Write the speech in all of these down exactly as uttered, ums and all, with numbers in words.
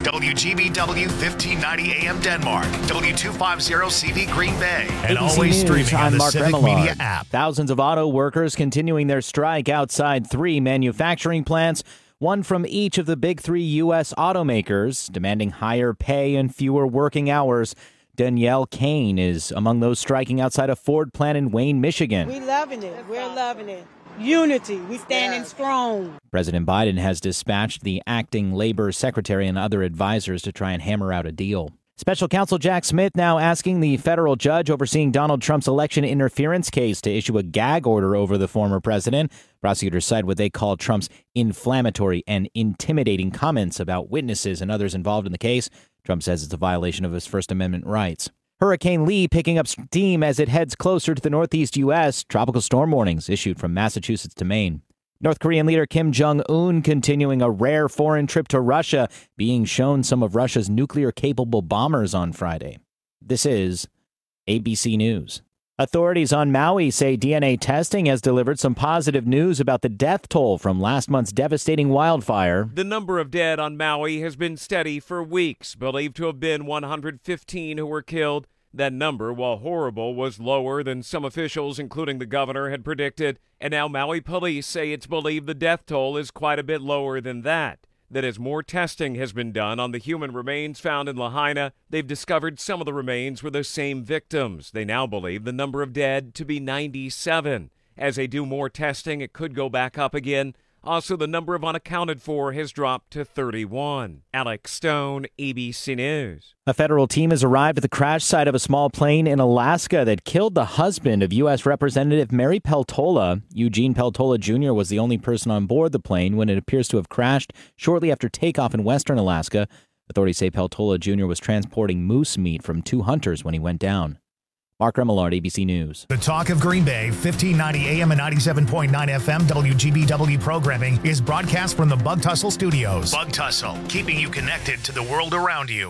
W G B W fifteen ninety A M Denmark, W two fifty C V Green Bay, and A B C always News, streaming on I'm the Mark Civic Remillard. Media app. Thousands of auto workers continuing their strike outside three manufacturing plants, one from each of the big three U S automakers, demanding higher pay and fewer working hours. Danielle Kane is among those striking outside a Ford plant in Wayne, Michigan. We loving it. We're loving it. Unity. We standing strong. President Biden has dispatched the acting labor secretary and other advisors to try and hammer out a deal. Special counsel Jack Smith now asking the federal judge overseeing Donald Trump's election interference case to issue a gag order over the former president. Prosecutors cite what they call Trump's inflammatory and intimidating comments about witnesses and others involved in the case. Trump says it's a violation of his First Amendment rights. Hurricane Lee picking up steam as it heads closer to the northeast U S. Tropical storm warnings issued from Massachusetts to Maine. North Korean leader Kim Jong-un continuing a rare foreign trip to Russia, being shown some of Russia's nuclear-capable bombers on Friday. This is A B C News. Authorities on Maui say D N A testing has delivered some positive news about the death toll from last month's devastating wildfire. The number of dead on Maui has been steady for weeks, believed to have been one hundred fifteen who were killed. That number, while horrible, was lower than some officials, including the governor, had predicted. And now Maui police say it's believed the death toll is quite a bit lower than that. That as more testing has been done on the human remains found in Lahaina, they've discovered some of the remains were the same victims. They now believe the number of dead to be ninety-seven. As they do more testing, it could go back up again. Also, the number of unaccounted for has dropped to thirty-one. Alex Stone, A B C News. A federal team has arrived at the crash site of a small plane in Alaska that killed the husband of U S Representative Mary Peltola. Eugene Peltola Junior was the only person on board the plane when it appears to have crashed shortly after takeoff in western Alaska. Authorities say Peltola Junior was transporting moose meat from two hunters when he went down. Mark Remillard, A B C News. The Talk of Green Bay, fifteen ninety A M and ninety-seven point nine F M W G B W programming is broadcast from the Bug Tussle Studios. Bug Tussle, keeping you connected to the world around you.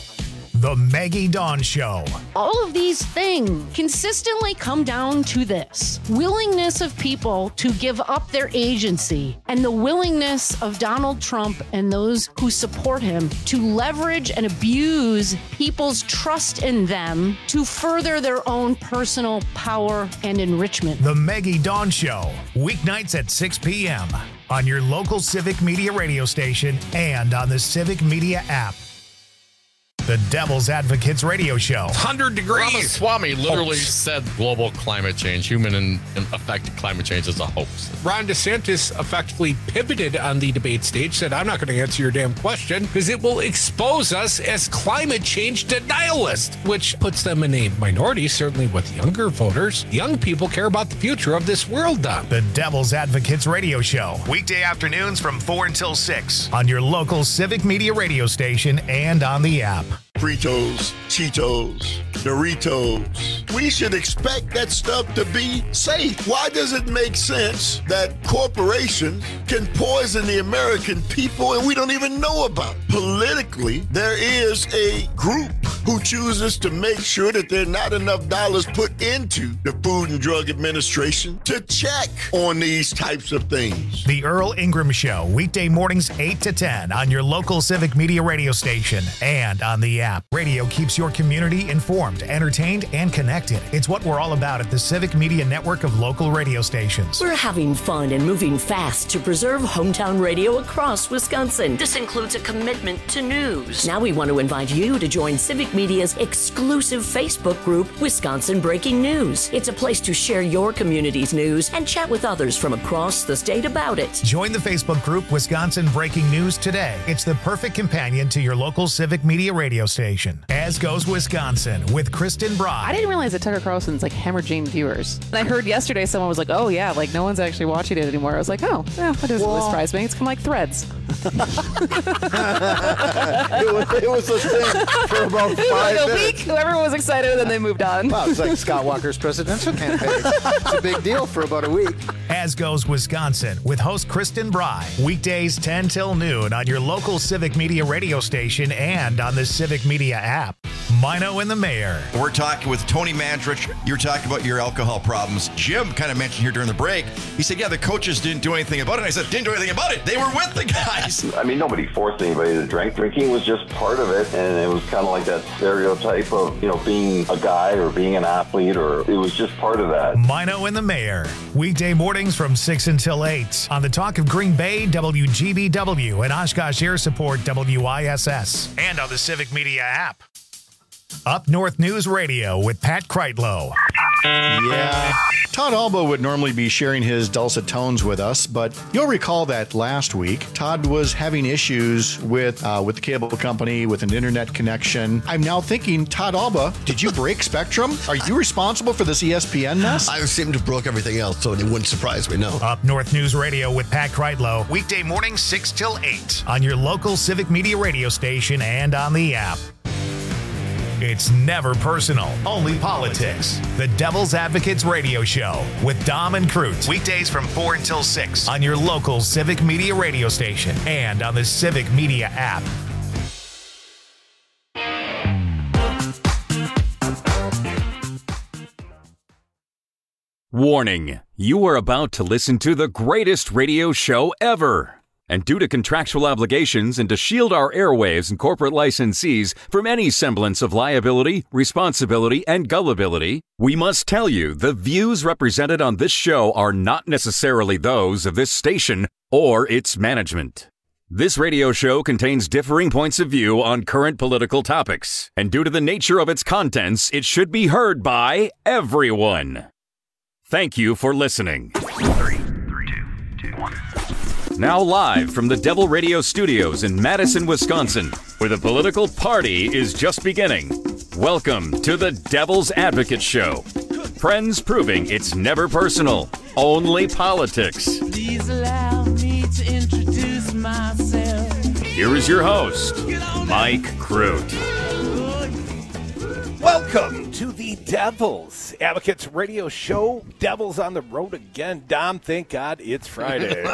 The Maggie Dawn Show. All of these things consistently come down to this: willingness of people to give up their agency, and the willingness of Donald Trump and those who support him to leverage and abuse people's trust in them to further their own personal power and enrichment. The Maggie Dawn Show, weeknights at six p.m. on your local Civic Media radio station and on the Civic Media app. The Devil's Advocates radio show. one hundred degrees. Ramaswamy literally Hoax. said global climate change, human and affected climate change is a hoax. Ron DeSantis effectively pivoted on the debate stage, said, I'm not going to answer your damn question because it will expose us as climate change denialists, which puts them in a minority, certainly with younger voters. Young people care about the future of this world, Don. The Devil's Advocates radio show. Weekday afternoons from four until six on your local Civic Media radio station and on the app. Fritos, Cheetos, Doritos. We should expect that stuff to be safe. Why does it make sense that corporations can poison the American people and we don't even know about it? Politically, there is a group who chooses to make sure that there are not enough dollars put into the Food and Drug Administration to check on these types of things. The Earl Ingram Show, weekday mornings eight to ten on your local Civic Media radio station and on the app. Radio keeps your community informed, entertained, and connected. It's what we're all about at the Civic Media network of local radio stations. We're having fun and moving fast to preserve hometown radio across Wisconsin. This includes a commitment to news. Now we want to invite you to join Civic Media's exclusive Facebook group, Wisconsin Breaking News. It's a place to share your community's news and chat with others from across the state about it. Join the Facebook group Wisconsin Breaking News today. It's the perfect companion to your local Civic Media radio station. As Goes Wisconsin with Kristen Broad. I didn't realize that Tucker Carlson's like hemorrhaging viewers. And I heard yesterday someone was like, oh yeah, like no one's actually watching it anymore. I was like, oh, yeah, that doesn't Well, surprise me. It's kind of like Threads. it, was, it was a thing for about five like a minutes. week, everyone was excited, and then they moved on. Wow, it's like Scott Walker's presidential campaign. It's a big deal for about a week. As Goes Wisconsin with host Kristen Bry. Weekdays ten till noon on your local Civic Media radio station and on the Civic Media app. Mino and the Mayor. We're talking with Tony Mandrich. You're talking about your alcohol problems. Jim kind of mentioned here during the break. He said, yeah, the coaches didn't do anything about it. I said, didn't do anything about it. They were with the guys. I mean, nobody forced anybody to drink. Drinking was just part of it, and it was kind of like that stereotype of, you know, being a guy or being an athlete, or it was just part of that. Mino and the Mayor. Weekday mornings from six until eight on the Talk of Green Bay, W G B W, and Oshkosh Air Support, W I S S, and on the Civic Media app. Up North News Radio with Pat Kreitlow. Yeah. Todd Alba would normally be sharing his dulcet tones with us, but you'll recall that last week, Todd was having issues with uh, with the cable company, with an internet connection. I'm now thinking, Todd Alba, did you break Spectrum? Are you responsible for this E S P N mess? I seem to have broke everything else, so it wouldn't surprise me, no. Up North News Radio with Pat Kreitlow. Weekday mornings six till eight on your local Civic Media radio station and on the app. It's never personal, only politics. The Devil's Advocates Radio Show with Dom and Crute. Weekdays from four until six on your local Civic Media radio station and on the Civic Media app. Warning, you are about to listen to the greatest radio show ever. And due to contractual obligations and to shield our airwaves and corporate licensees from any semblance of liability, responsibility, and gullibility, we must tell you the views represented on this show are not necessarily those of this station or its management. This radio show contains differing points of view on current political topics, and due to the nature of its contents, it should be heard by everyone. Thank you for listening. Three, three, two, two, one. Now live from the Devil Radio Studios in Madison, Wisconsin, where the political party is just beginning. Welcome to the Devil's Advocate Show. Friends proving it's never personal, only politics. Please allow me to introduce myself. Here is your host, Mike Crute. Welcome to the Devil's Advocates Radio Show. Devil's on the road again. Dom, thank God it's Friday.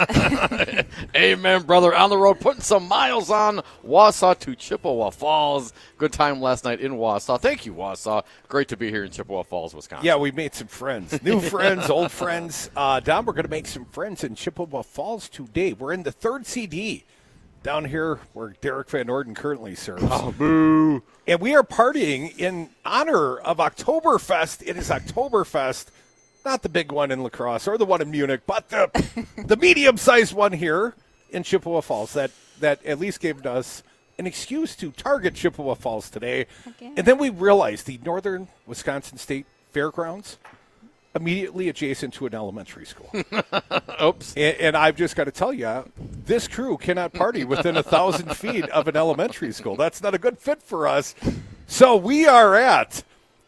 Amen, brother. On the road, putting some miles on Wausau to Chippewa Falls. Good time last night in Wausau. Thank you, Wausau. Great to be here in Chippewa Falls, Wisconsin. Yeah, we made some friends. New friends, old friends. Uh, Dom, we're going to make some friends in Chippewa Falls today. We're in the third C D. Down here where Derek Van Orden currently serves. Oh, boo. And we are partying in honor of Oktoberfest. It is Oktoberfest, not the big one in La Crosse or the one in Munich, but the the medium-sized one here in Chippewa Falls that, that at least gave us an excuse to target Chippewa Falls today. Okay. And then we realized the Northern Wisconsin State Fairgrounds, immediately adjacent to an elementary school. Oops. And, and I've just got to tell you, this crew cannot party within a thousand feet of an elementary school. That's not a good fit for us. So we are at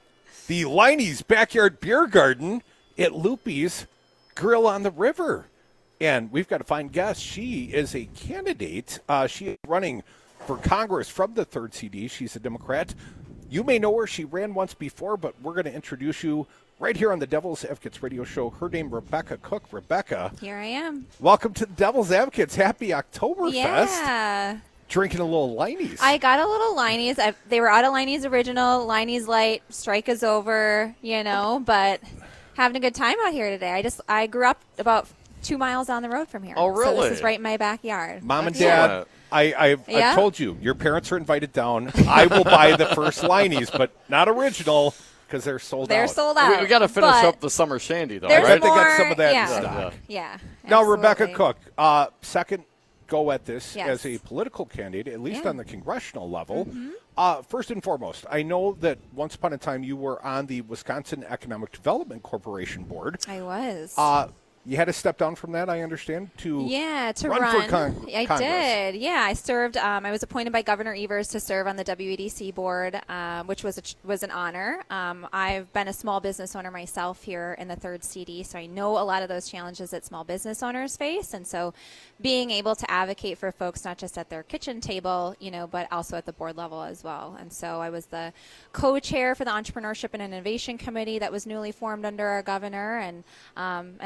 the Liney's Backyard Beer Garden at Loopy's Grill on the River. And we've got to find guests. She is a candidate. Uh, she is running for Congress from the third C D. She's a Democrat. You may know her. She ran once before, but we're going to introduce you right here on the Devil's Advocates Radio Show. Her name, Rebecca Cook. Rebecca. Here I am. Welcome to the Devil's Advocates. Happy Oktoberfest. Yeah. Drinking a little Liney's. I got a little Liney's. I, they were out of Liney's Original. Liney's Light. Strike is over, you know, but having a good time out here today. I just, I grew up about two miles down the road from here. Oh, really? So this is right in my backyard. Mom and That's Dad, cool. I, I've, Yeah? I've told you, your parents are invited down. I will buy the first Liney's, but not original. Because they're sold They're out. sold out. We, we got to finish but up the summer shandy, though, There's right? They got more- some of that yeah. in stock. Yeah. Now, absolutely. Rebecca Cook, uh, second go at this Yes. as a political candidate, at least Yeah. on the congressional level. Mhm. Uh, first and foremost, I know that once upon a time you were on the Wisconsin Economic Development Corporation board. I was. Uh, you had to step down from that, I understand, to Yeah, to run, run. for con- I Congress. did. Yeah, I served. Um, I was appointed by Governor Evers to serve on the W E D C board, um, which was a, ch- was an honor. Um, I've been a small business owner myself here in the third C D, so I know a lot of those challenges that small business owners face. And so, being able to advocate for folks not just at their kitchen table, you know, but also at the board level as well. And so, I was the co-chair for the Entrepreneurship and Innovation Committee that was newly formed under our governor, and um, and it was awesome.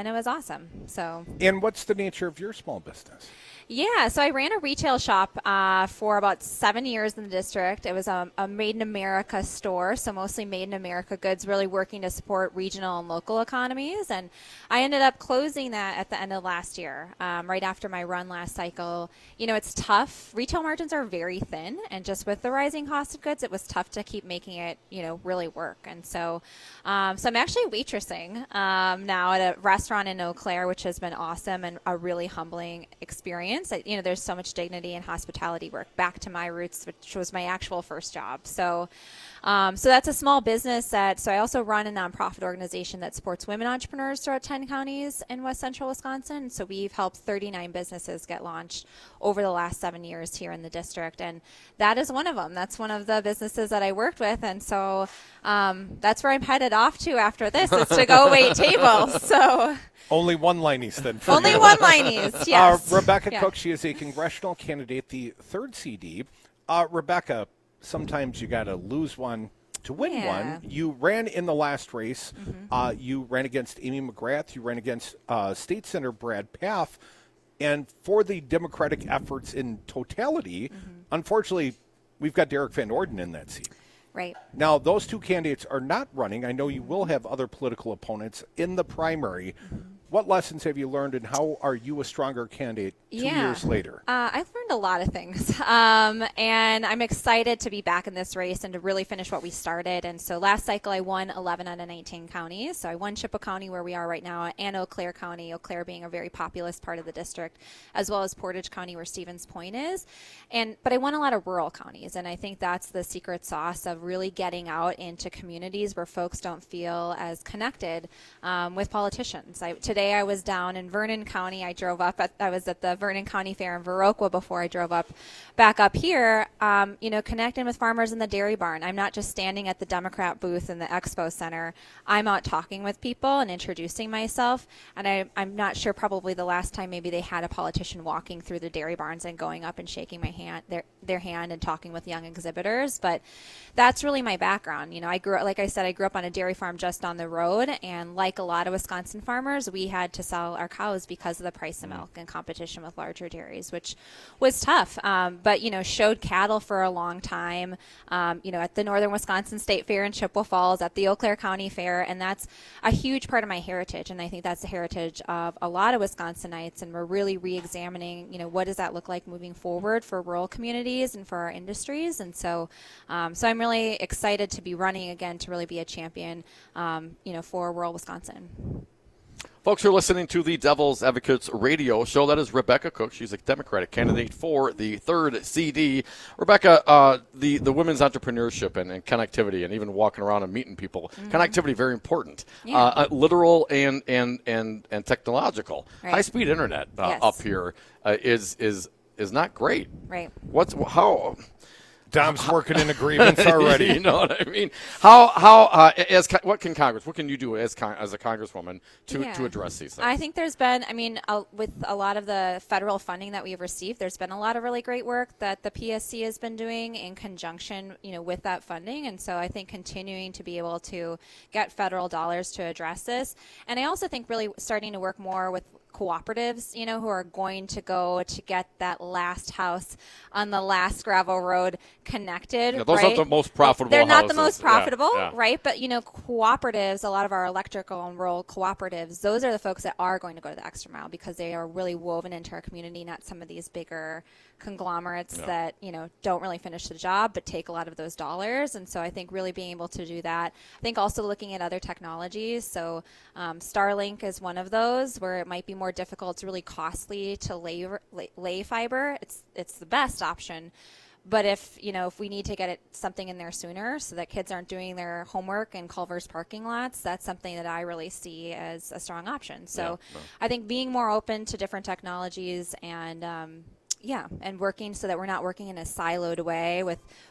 awesome. So. And what's the nature of your small business? Yeah, so I ran a retail shop uh, for about seven years in the district. It was a, a Made in America store, so mostly Made in America goods, really working to support regional and local economies. And I ended up closing that at the end of last year, um, right after my run last cycle. You know, it's tough. Retail margins are very thin, and just with the rising cost of goods, it was tough to keep making it, you know, really work. And so, um, so I'm actually waitressing um, now at a restaurant in Eau Claire, which has been awesome and a really humbling experience. You know, there's so much dignity in hospitality work, back to my roots, which was my actual first job. So, um, so that's a small business that, so I also run a nonprofit organization that supports women entrepreneurs throughout ten counties in West Central Wisconsin. So we've helped thirty-nine businesses get launched over the last seven years here in the district. And that is one of them. That's one of the businesses that I worked with. And so um, that's where I'm headed off to after this, is to go wait tables. So. Only one Liney's then. For Only you. one Liney's, yes. Uh, Rebecca yeah. Cook, she is a congressional candidate, the third C D. Uh, Rebecca, sometimes you got to lose one to win yeah. one. You ran in the last race. Mm-hmm. Uh, you ran against Amy McGrath. You ran against uh, State Senator Brad Pfaff. And for the Democratic efforts in totality, mm-hmm. unfortunately, we've got Derek Van Orden in that seat. Right. Now, those two candidates are not running. I know you will have other political opponents in the primary. Mm-hmm. What lessons have you learned, and how are you a stronger candidate two yeah. years later? Uh, I've learned a lot of things, um, and I'm excited to be back in this race and to really finish what we started. And so last cycle, I won eleven out of nineteen counties. So I won Chippewa County, where we are right now, and Eau Claire County, Eau Claire being a very populous part of the district, as well as Portage County, where Stevens Point is. And but I won a lot of rural counties, and I think that's the secret sauce of really getting out into communities where folks don't feel as connected um, with politicians. I, today I was down in Vernon County. I drove up. At, I was at the Vernon County Fair in Viroqua before I drove up, back up here. Um, you know, connecting with farmers in the dairy barn. I'm not just standing at the Democrat booth in the Expo Center. I'm out talking with people and introducing myself. And I, I'm not sure. Probably the last time maybe they had a politician walking through the dairy barns and going up and shaking my hand, their their hand, and talking with young exhibitors. But that's really my background. You know, I grew up, like I said, I grew up on a dairy farm just on the road, and like a lot of Wisconsin farmers, we had to sell our cows because of the price of milk and competition with larger dairies, which was tough. Um, but, you know, showed cattle for a long time, um, you know, at the Northern Wisconsin State Fair in Chippewa Falls, at the Eau Claire County Fair, and that's a huge part of my heritage, and I think that's the heritage of a lot of Wisconsinites, and we're really re-examining, you know, what does that look like moving forward for rural communities and for our industries. And so, um, so I'm really excited to be running again to really be a champion, um, you know, for rural Wisconsin. Folks, you're listening to the Devil's Advocates radio show. That is Rebecca Cook. She's a Democratic candidate for the third C D. Rebecca, uh, the, the women's entrepreneurship and, and connectivity and even walking around and meeting people, mm-hmm. connectivity, very important. Yeah. Uh, uh, literal and, and, and, and technological. Right. High-speed internet uh, yes. up here uh, is, is, is not great. Right. What's how... Dom's working in agreements already. You know what I mean? How how uh, as what can Congress? What can you do as con- as a congresswoman to, yeah. to address these things? I think there's been, I mean, uh, with a lot of the federal funding that we've received, there's been a lot of really great work that the P S C has been doing in conjunction, you know, with that funding. And so I think continuing to be able to get federal dollars to address this, and I also think really starting to work more with cooperatives, you know, who are going to go to get that last house on the last gravel road connected. Yeah, those right? aren't the most profitable They're not houses. the most profitable, yeah, yeah. right? But, you know, cooperatives, a lot of our electrical and rural cooperatives, those are the folks that are going to go to the extra mile because they are really woven into our community, not some of these bigger conglomerates yeah. that, you know, don't really finish the job but take a lot of those dollars. And so I think really being able to do that. I think also looking at other technologies. So um, Starlink is one of those where it might be more difficult. It's really costly to lay, lay, lay fiber. It's it's the best option. But if, you know, if we need to get it, something in there sooner so that kids aren't doing their homework in Culver's parking lots, that's something that I really see as a strong option. So yeah, no. I think being more open to different technologies and, um, yeah, and working so that we're not working in a siloed way with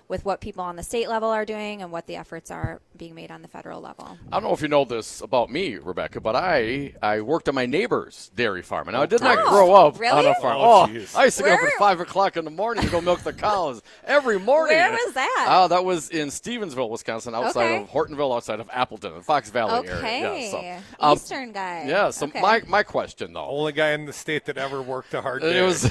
with what people on the state level are doing and what the efforts are being made on the federal level. I don't know if you know this about me, Rebecca, but I I worked on my neighbor's dairy farm, and I did not Oh, grow up really? on a farm. Oh, Oh, jeez. I used to get up Where- at five o'clock in the morning to go milk the cows every morning. Where was that? Oh, that was in Stevensville, Wisconsin, outside Okay. of Hortonville, outside of Appleton, the Fox Valley Okay. area. Yeah, so, um, Eastern guy. Yeah. So Okay. my my question though. Only guy in the state that ever worked a hard day. It was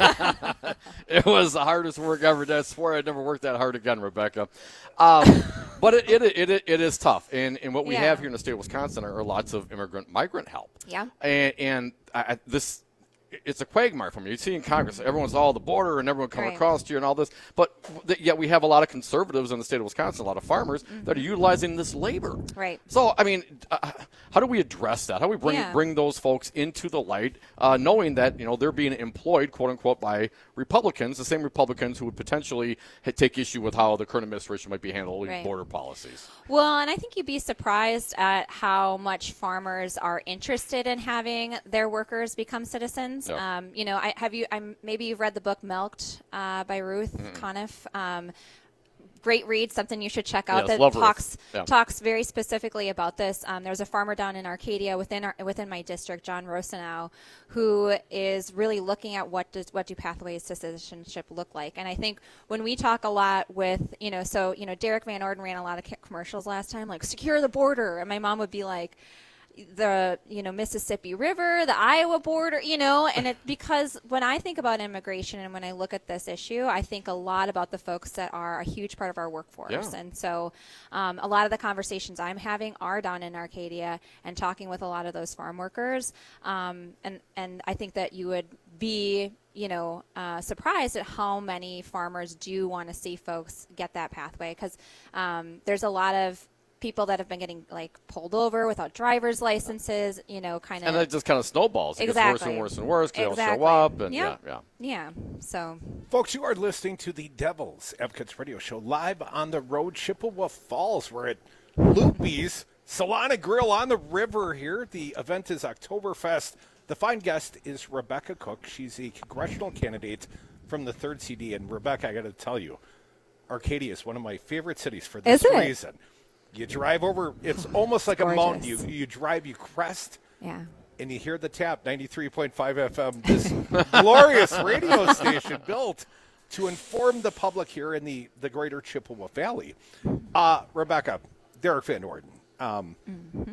it was the hardest work ever. I swear I'd never worked that hard again, Rebecca. Um, but it, it, it it is tough, and and what we Yeah. have here in the state of Wisconsin are, are lots of immigrant migrant help. Yeah. And and I, I- this. It's a quagmire for me. You see in Congress, everyone's all the border and everyone coming Right. across to you and all this. But th- yet we have a lot of conservatives in the state of Wisconsin, a lot of farmers Mm-hmm. that are utilizing this labor. Right. So, I mean, uh, how do we address that? How do we bring Yeah. bring those folks into the light, uh, knowing that you know they're being employed, quote unquote, by Republicans, the same Republicans who would potentially ha- take issue with how the current administration might be handling Right. border policies. Well, and I think you'd be surprised at how much farmers are interested in having their workers become citizens. Yeah. Um, you know, I, have you? I'm, maybe you've read the book "Milked" uh, by Ruth Mm-mm. Conniff. Um, great read, something you should check out. Yes, that love Ruth. talks Yeah. talks very specifically about this. Um, there's a farmer down in Arcadia within our, within my district, John Rosenau, who is really looking at what does what do pathways to citizenship look like. And I think when we talk a lot with you know, so you know, Derek Van Orden ran a lot of ca- commercials last time, like secure the border, and my mom would be like, the you know Mississippi River, the Iowa border, you know, and it because when I think about immigration and when I look at this issue, I think a lot about the folks that are a huge part of our workforce. Yeah. And so um, a lot of the conversations I'm having are down in Arcadia and talking with a lot of those farm workers. Um, and, and I think that you would be you know, uh, surprised at how many farmers do want to see folks get that pathway because um, there's a lot of people that have been getting like pulled over without driver's licenses, you know, kind of. And that just kind of snowballs. It exactly. gets worse and worse and worse because exactly. they don't show up. And yeah. yeah, yeah. Yeah. So. Folks, you are listening to the Devil's Advocates Radio Show live on the road, Chippewa Falls. We're at Loopy's Solana Grill on the river here. The event is Oktoberfest. The fine guest is Rebecca Cook. She's a congressional candidate from the third C D. And Rebecca, I got to tell you, Arcadia is one of my favorite cities for this Is it? reason. You drive over, it's almost like gorgeous. a mountain. You you drive, you crest, Yeah. and you hear the tap, ninety-three point five F M, this glorious radio station built to inform the public here in the, the greater Chippewa Valley. Uh, Rebecca, Derek Van Orden, um, Mm-hmm.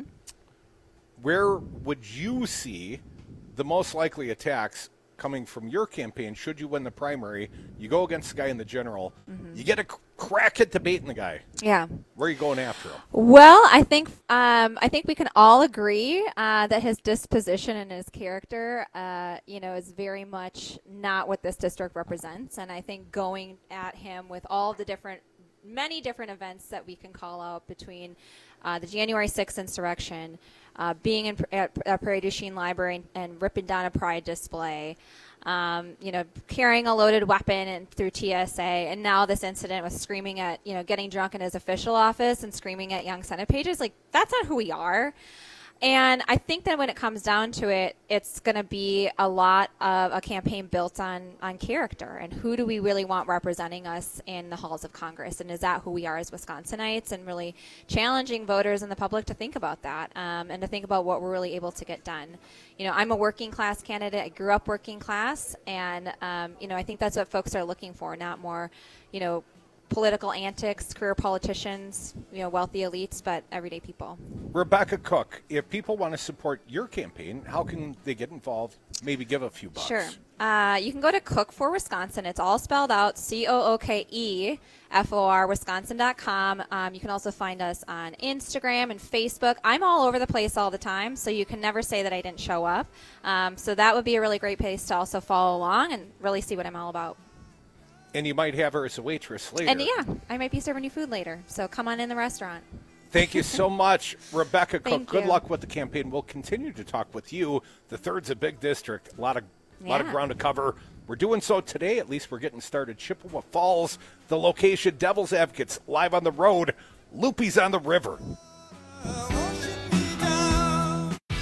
where would you see the most likely attacks coming from your campaign should you win the primary? You go against the guy in the general. Mm-hmm. You get a crack at debating the guy. Yeah. Where are you going after him? Well, I think um, I think we can all agree uh, that his disposition and his character, uh, you know, is very much not what this district represents. And I think going at him with all the different, many different events that we can call out between uh, the January sixth insurrection, uh, being in, at, at Prairie du Chien Library and, and ripping down a pride display. Um, you know, carrying a loaded weapon and through T S A, and now this incident with screaming at, you know, getting drunk in his official office and screaming at young Senate pages. Like, that's not who we are. And I think that when it comes down to it, it's going to be a lot of a campaign built on, on character and who do we really want representing us in the halls of Congress, and is that who we are as Wisconsinites, and really challenging voters and the public to think about that um, and to think about what we're really able to get done. You know, I'm a working class candidate. I grew up working class, and um, you know, I think that's what folks are looking for, not more, you know, political antics, career politicians, you know, wealthy elites, but everyday people. Rebecca Cook, if people want to support your campaign, how can they get involved? Maybe give a few bucks. Sure. Uh, you can go to Cook for Wisconsin. It's all spelled out, C O O K E F O R, Wisconsin dot com. Um, you can also find us on Instagram and Facebook. I'm all over the place all the time, so you can never say that I didn't show up. Um, so that would be a really great place to also follow along and really see what I'm all about. And you might have her as a waitress later. And yeah, I might be serving you food later. So come on in the restaurant. Thank you so much, Rebecca Cook. Thank Good you. luck with the campaign. We'll continue to talk with you. The third's a big district, a lot of, lot of Yeah. ground to cover. We're doing so today. At least we're getting started. Chippewa Falls, the location, Devil's Advocates, live on the road, Loopy's on the river.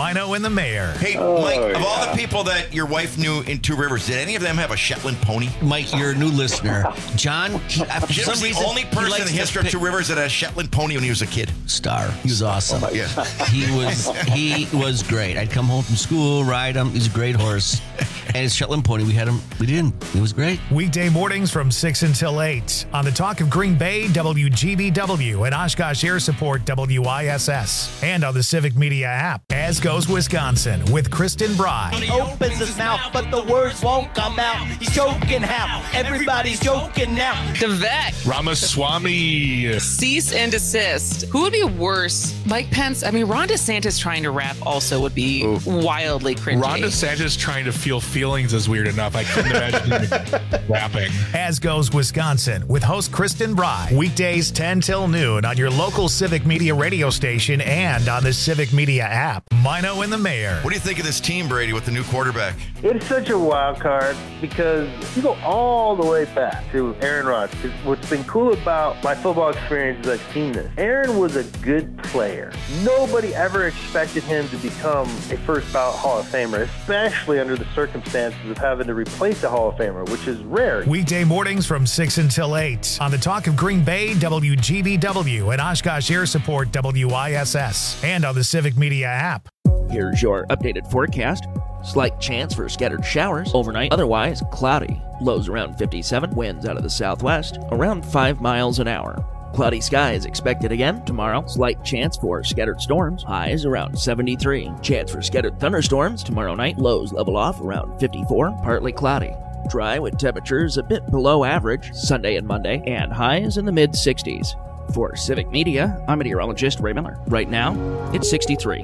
Mino and the Mayor. Hey, Oh, Mike, of yeah. all the people that your wife knew in Two Rivers, did any of them have a Shetland pony? Mike, you're a new listener. John, he, uh, for Jim some was the reason, only he person in likes the to history of pick- Two Rivers that had a Shetland pony when he was a kid. Star. He was awesome. Yeah. He was he was great. I'd come home from school, ride him. He's a great horse. And his Shetland pony, we had him. We didn't. It was great. Weekday mornings from six until eight on the Talk of Green Bay, W G B W, and Oshkosh Air Support, W I S S, and on the Civic Media app. As goes Wisconsin with Kristen Bry. He opens his mouth, but the words won't come out. He's joking how? Everybody's joking now. The vet. Ramaswamy. Cease and desist. Who would be worse? Mike Pence? I mean, Ron DeSantis trying to rap also would be Ooh. wildly cringy. Ron DeSantis trying to feel feelings is weird enough. I couldn't imagine him rapping. As goes Wisconsin with host Kristen Bry. Weekdays ten till noon on your local Civic Media radio station and on the Civic Media app. Mino and the Mayor. What do you think of this team, Brady, with the new quarterback? It's such a wild card because you go all the way back to Aaron Rodgers. What's been cool about my football experience is I've seen this. Aaron was a good player. Nobody ever expected him to become a first ballot Hall of Famer, especially under the circumstances of having to replace a Hall of Famer, which is rare. Weekday mornings from six until eight on the Talk of Green Bay, W G B W, and Oshkosh Air Support, W I S S, and on the Civic Media app. Here's your updated forecast. Slight chance for scattered showers overnight, otherwise cloudy. Lows around fifty-seven, winds out of the southwest, around five miles an hour. Cloudy skies expected again tomorrow. Slight chance for scattered storms, highs around seventy-three. Chance for scattered thunderstorms tomorrow night, lows level off around fifty-four, partly cloudy. Dry with temperatures a bit below average Sunday and Monday, and highs in the mid sixties. For Civic Media, I'm meteorologist Ray Miller. Right now, it's sixty-three.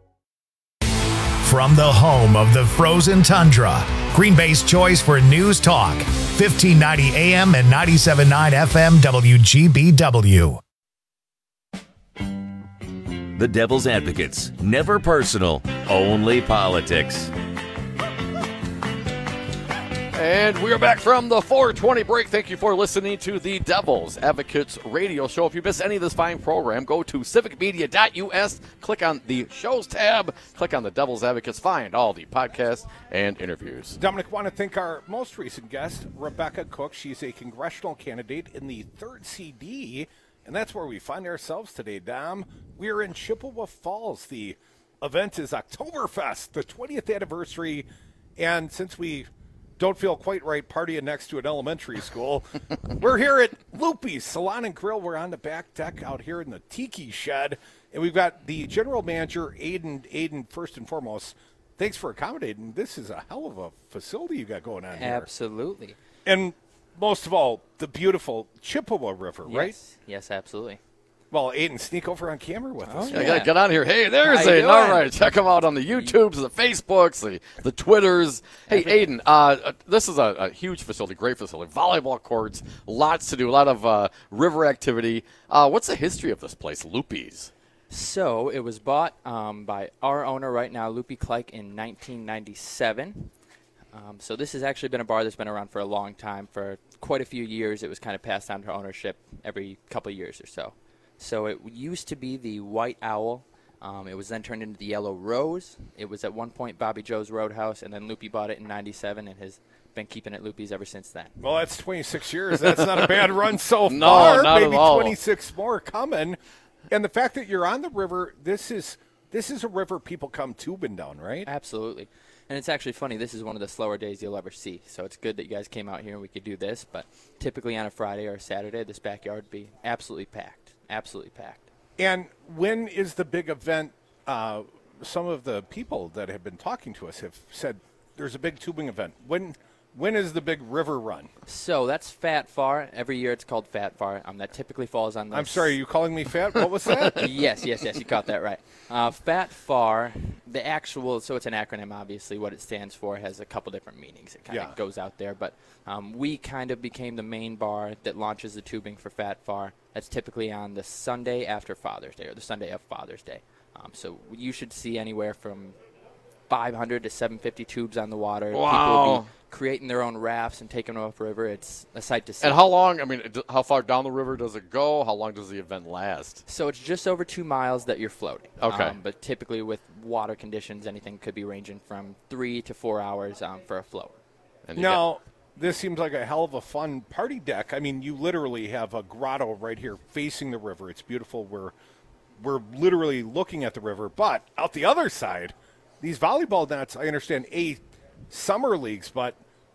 From the home of the frozen tundra, Green Bay's choice for news talk, fifteen ninety A M and ninety-seven point nine F M W G B W. The Devil's Advocates. Never personal, only politics. And we are back from the four twenty break. Thank you for listening to the Devil's Advocates radio show. If you missed any of this fine program, go to civic media dot U S, click on the shows tab, click on the Devil's Advocates, find all the podcasts and interviews. Dominic, want to thank our most recent guest, Rebecca Cook. She's a congressional candidate in the third C D, and that's where we find ourselves today, Dom. We are in Chippewa Falls. The event is Oktoberfest, the twentieth anniversary, and since we don't feel quite right partying next to an elementary school, we're here at Loopy's Salon and Grill. We're on the back deck out here in the Tiki Shed, and we've got the general manager, Aiden. Aiden, first and foremost, thanks for accommodating. This is a hell of a facility you got going on here. Absolutely. And most of all, the beautiful Chippewa River, Yes. right? Yes, absolutely. Well, Aiden, sneak over on camera with us. Yeah, yeah. Get on here. Hey, there's How you Aiden. All doing? right, check him out on the YouTubes, the Facebooks, the, the Twitters. Hey, Aiden, uh, uh, this is a, a huge facility, great facility. Volleyball courts, lots to do, a lot of uh, river activity. Uh, what's the history of this place, Loopy's? So it was bought um, by our owner right now, Loopy Kleik, in nineteen ninety-seven. Um, so this has actually been a bar that's been around for a long time. For quite a few years, it was kind of passed down to ownership every couple of years or so. So it used to be the White Owl. Um, it was then turned into the Yellow Rose. It was at one point Bobby Joe's Roadhouse, and then Loopy bought it in ninety-seven and has been keeping it Loopy's ever since then. Well, that's twenty-six years. That's not a bad run so No, far. not Maybe at all. twenty-six more coming. And the fact that you're on the river, this is this is a river people come tubing down, right? Absolutely. And it's actually funny, this is one of the slower days you'll ever see. So it's good that you guys came out here and we could do this. But typically on a Friday or a Saturday, this backyard would be absolutely packed. Absolutely packed. And when is the big event? Uh, some of the people that have been talking to us have said there's a big tubing event. When when is the big river run? So that's Fat Far. Every year it's called Fat Far. Um, that typically falls on the... I'm sorry, are you calling me fat? What was that? yes, yes, yes, you caught that right. Uh, Fat Far, the actual, so it's an acronym, obviously. What it stands for has a couple different meanings. It kind of Yeah. goes out there. But um, we kind of became the main bar that launches the tubing for Fat Far. That's typically on the Sunday after Father's Day, or the Sunday of Father's Day. Um, so you should see anywhere from five hundred to seven fifty tubes on the water. People Wow. will be creating their own rafts and taking them upriver. It's a sight to see. And how long, I mean, d- how far down the river does it go? How long does the event last? So it's just over two miles that you're floating. Okay. Um, but typically with water conditions, anything could be ranging from three to four hours um, for a float. Now, this seems like a hell of a fun party deck. I mean, you literally have a grotto right here facing the river. It's beautiful. We're we're literally looking at the river. But out the other side, these volleyball nets, I understand, a summer leagues, but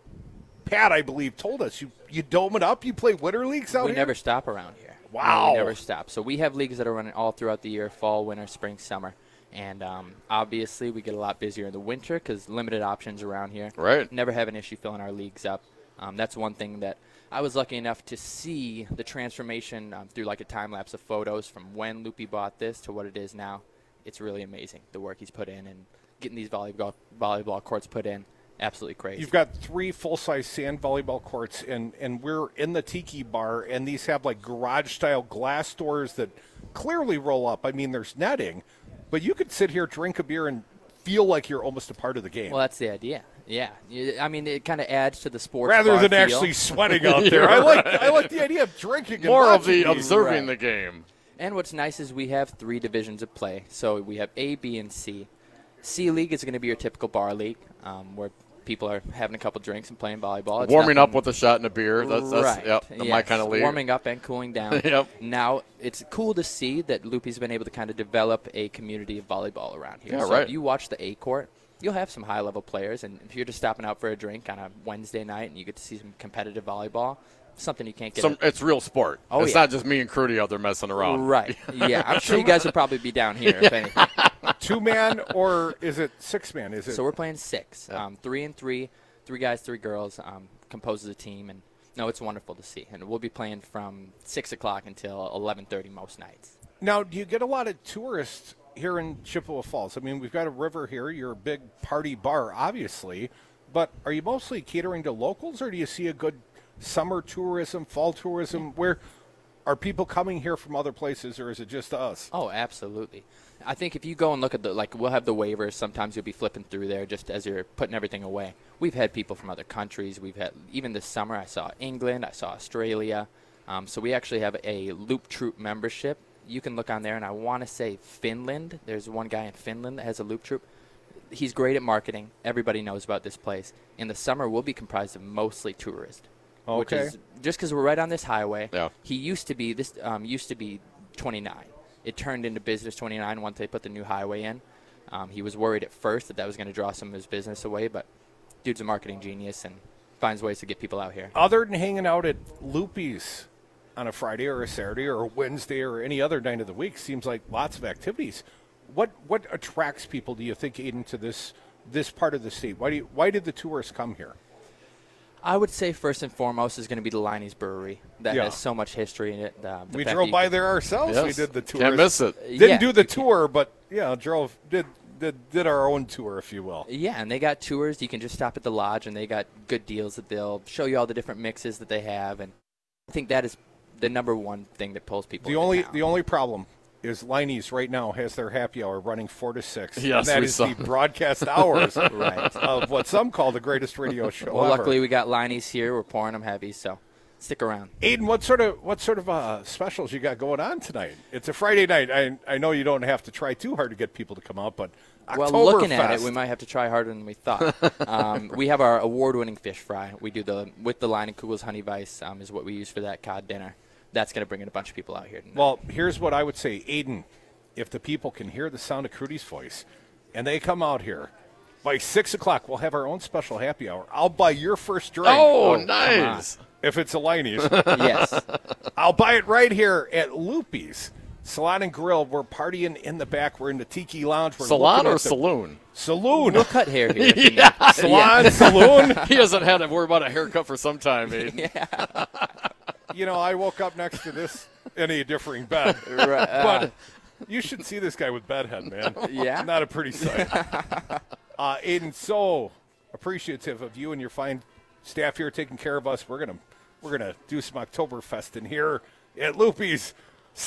Pat, I believe, told us you, you dome it up, you play winter leagues out we here? never stop around here. Wow. No, we never stop. So we have leagues that are running all throughout the year, fall, winter, spring, summer. And um, obviously we get a lot busier in the winter because limited options around here. Right. Never have an issue filling our leagues up. Um, that's one thing that I was lucky enough to see the transformation um, through like a time lapse of photos from when Loopy bought this to what it is now. It's really amazing, the work he's put in and getting these volleyball volleyball courts put in. Absolutely crazy. You've got three full-size sand volleyball courts, and, and we're in the Tiki Bar, and these have like garage-style glass doors that clearly roll up. I mean, there's netting, but you could sit here, drink a beer, and feel like you're almost a part of the game. Well, that's the idea. Yeah, You- I mean, it kind of adds to the sports Rather bar than feel. actually sweating out there. I like I like the idea of drinking and More of the watching these. observing Right. the game. And what's nice is we have three divisions of play. So we have A, B, and C. C League is going to be your typical bar league, um, where people are having a couple drinks and playing volleyball. It's Warming up nothing- with a shot and a beer. That's, that's right. yep, the- my Yes, kind of league. Warming up and cooling down. Yep. Now, it's cool to see that Loopy's been able to kind of develop a community of volleyball around here. Yeah, so right. if you watch the A court, you'll have some high-level players. And if you're just stopping out for a drink on a Wednesday night and you get to see some competitive volleyball, something you can't get. Some, at- it's real sport. Oh, it's yeah. not just me and Crudy out there messing around. Right. Yeah, I'm sure you guys would probably be down here, if anything. Two-man or is it six-man? Is it? So we're playing six, um, three and three, three guys, three girls, um, composes a team, and no, it's wonderful to see. And we'll be playing from six o'clock until eleven thirty most nights. Now, do you get a lot of tourists here in Chippewa Falls? I mean, we've got a river here. You're a big party bar, obviously, but are you mostly catering to locals, or do you see a good summer tourism, fall tourism? Where are people coming here from other places, or is it just us? Oh, absolutely. I think if you go and look at the, like, we'll have the waivers. Sometimes you'll be flipping through there just as you're putting everything away. We've had people from other countries. We've had, even this summer, I saw England, I saw Australia. Um, so we actually have a Loop Troop membership. You can look on there, and I want to say Finland. There's one guy in Finland that has a Loop Troop. He's great at marketing. Everybody knows about this place. In the summer, we'll be comprised of mostly tourists. Which Okay. is just because we're right on this highway. Yeah. He used to be this um, used to be twenty-nine. It turned into Business twenty-nine once they put the new highway in. Um, he was worried at first that that was going to draw some of his business away, but dude's a marketing genius and finds ways to get people out here. Other than hanging out at Loopy's on a Friday or a Saturday or a Wednesday or any other night of the week, seems like lots of activities. What what attracts people, do you think, Aiden, to this this part of the state? Why do you, why did the tourists come here? I would say first and foremost is going to be the Liney's Brewery. That Yeah. has so much history in it. Uh, the We fact that drove you by can- there ourselves. We Yes. did the tour. Can't miss it. Didn't Yeah. do the tour, but yeah, drove did did did our own tour, if you will. Yeah, and they got tours. You can just stop at the lodge, and they got good deals that they'll show you all the different mixes that they have. And I think that is the number one thing that pulls people. The into only town. the only problem is Liney's right now has their happy hour running four to six. Yes, and that we is saw. the broadcast hours Right. of what some call the greatest radio show Well, ever. luckily we got Liney's here. We're pouring them heavy, so stick around. Aiden, what sort of what sort of uh, specials you got going on tonight? It's a Friday night. I I know you don't have to try too hard to get people to come out, but Well, looking at it, Oktoberfest. we might have to try harder than we thought. um, we have our award-winning fish fry. We do the with the line and Kugel's Honey Weiss um, is what we use for that cod dinner. That's going to bring in a bunch of people out here tonight. Well, here's what I would say, Aiden. If the people can hear the sound of Crudy's voice, and they come out here by six o'clock, we'll have our own special happy hour. I'll buy your first drink. Oh, come nice. If it's a Liney's. Yes. I'll buy it right here at Loopy's Salon and Grill. We're partying in the back. We're in the Tiki Lounge. We're Salon looking or at the- saloon? Saloon. We'll cut hair here. if you need. Yeah. Salon, saloon. He hasn't had to worry about a haircut for some time, Aiden. Yeah. You know, I woke up next to this in a differing bed. Right, uh, But you should see this guy with bedhead, man. Yeah? Not a pretty sight. uh, Aiden, so appreciative of you and your fine staff here taking care of us. We're gonna we're gonna do some Oktoberfest in here at Loopy's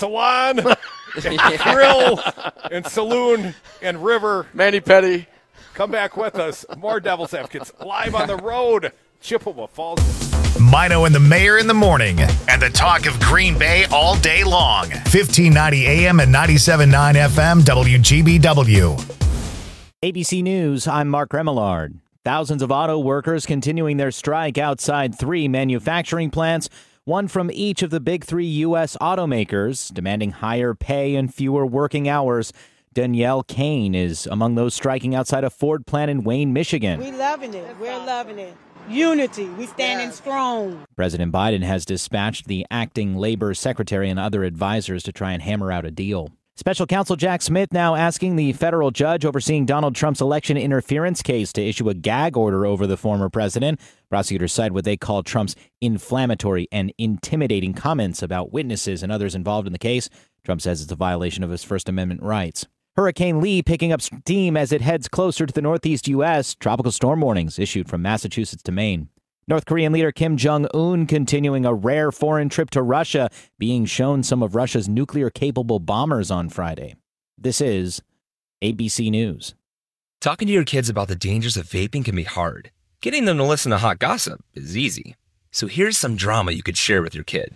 Salon, and Grill, and Saloon, and River. Manny Petty. Come back with us. More Devil's Advocates live on the road. Chippewa Falls. Mino and the Mayor in the morning, and the talk of Green Bay all day long. fifteen ninety A M and ninety-seven point nine F M W G B W. A B C News, I'm Mark Remillard. Thousands of auto workers continuing their strike outside three manufacturing plants, one from each of the big three U S automakers, demanding higher pay and fewer working hours. Danielle Kane is among those striking outside a Ford plant in Wayne, Michigan. We loving it. We're loving it. Unity. We standing strong. President Biden has dispatched the acting labor secretary and other advisors to try and hammer out a deal. Special counsel Jack Smith now asking the federal judge overseeing Donald Trump's election interference case to issue a gag order over the former president. Prosecutors cite what they call Trump's inflammatory and intimidating comments about witnesses and others involved in the case. Trump says it's a violation of his First Amendment rights. Hurricane Lee picking up steam as it heads closer to the northeast U S. Tropical storm warnings issued from Massachusetts to Maine. North Korean leader Kim Jong-un continuing a rare foreign trip to Russia, being shown some of Russia's nuclear-capable bombers on Friday. This is A B C News. Talking to your kids about the dangers of vaping can be hard. Getting them to listen to hot gossip is easy. So here's some drama you could share with your kid.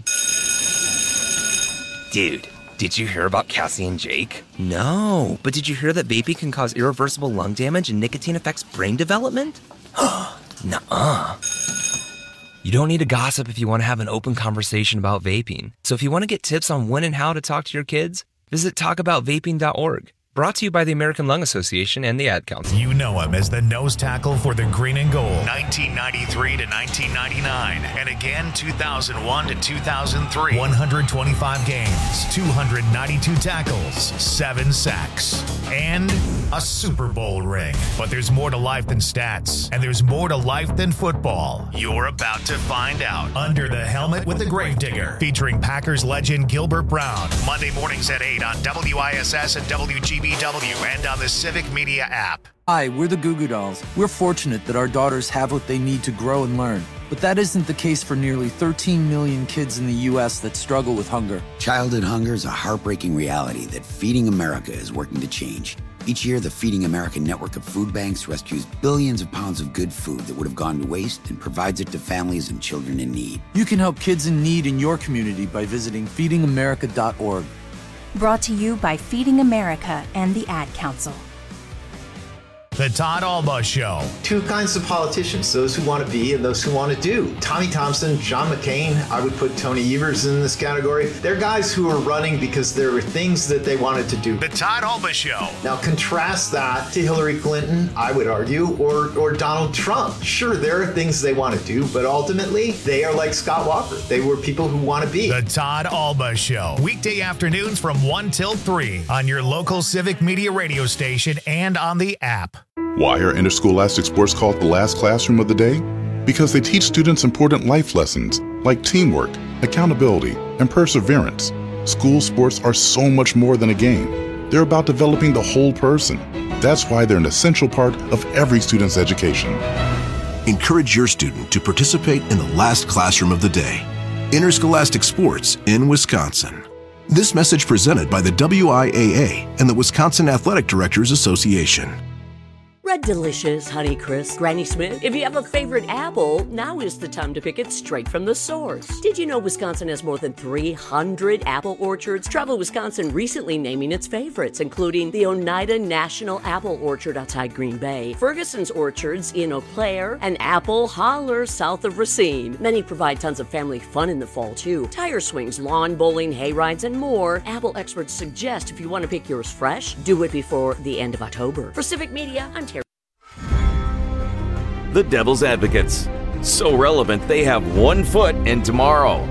Dude, did you hear about Cassie and Jake? No, but did you hear that vaping can cause irreversible lung damage and nicotine affects brain development? Nuh-uh. You don't need to gossip if you want to have an open conversation about vaping. So if you want to get tips on when and how to talk to your kids, visit talk about vaping dot org. Brought to you by the American Lung Association and the Ad Council. You know him as the nose tackle for the Green and Gold, nineteen ninety-three to nineteen ninety-nine, and again two thousand one to two thousand three. one hundred twenty-five games, two hundred ninety-two tackles, seven sacks, and a Super Bowl ring. But there's more to life than stats, and there's more to life than football. You're about to find out. Under the Helmet with the Gravedigger, featuring Packers legend Gilbert Brown. Monday mornings at eight on W I S S and W G B W and on the Civic Media app. Hi, we're the Goo Goo Dolls. We're fortunate that our daughters have what they need to grow and learn. But that isn't the case for nearly thirteen million kids in the U S that struggle with hunger. Childhood hunger is a heartbreaking reality that Feeding America is working to change. Each year, the Feeding America network of food banks rescues billions of pounds of good food that would have gone to waste and provides it to families and children in need. You can help kids in need in your community by visiting feeding america dot org. Brought to you by Feeding America and the Ad Council. The Todd Alba Show. Two kinds of politicians, those who want to be and those who want to do. Tommy Thompson, John McCain, I would put Tony Evers in this category. They're guys who are running because there were things that they wanted to do. The Todd Alba Show. Now contrast that to Hillary Clinton, I would argue, or, or Donald Trump. Sure, there are things they want to do, but ultimately, they are like Scott Walker. They were people who want to be. The Todd Alba Show. Weekday afternoons from one till three on your local Civic Media radio station and on the app. Why are interscholastic sports called the last classroom of the day? Because they teach students important life lessons like teamwork, accountability, and perseverance. School sports are so much more than a game. They're about developing the whole person. That's why they're an essential part of every student's education. Encourage your student to participate in the last classroom of the day. Interscholastic sports in Wisconsin. This message presented by the W I A A and the Wisconsin Athletic Directors Association. Red Delicious, Honeycrisp, Granny Smith. If you have a favorite apple, now is the time to pick it straight from the source. Did you know Wisconsin has more than three hundred apple orchards? Travel Wisconsin recently naming its favorites, including the Oneida National Apple Orchard outside Green Bay, Ferguson's Orchards in Eau Claire, and Apple Holler south of Racine. Many provide tons of family fun in the fall, too. Tire swings, lawn bowling, hay rides, and more. Apple experts suggest if you want to pick yours fresh, do it before the end of October. For Civic Media, I'm Terry. The Devil's Advocates. So relevant, they have one foot in tomorrow.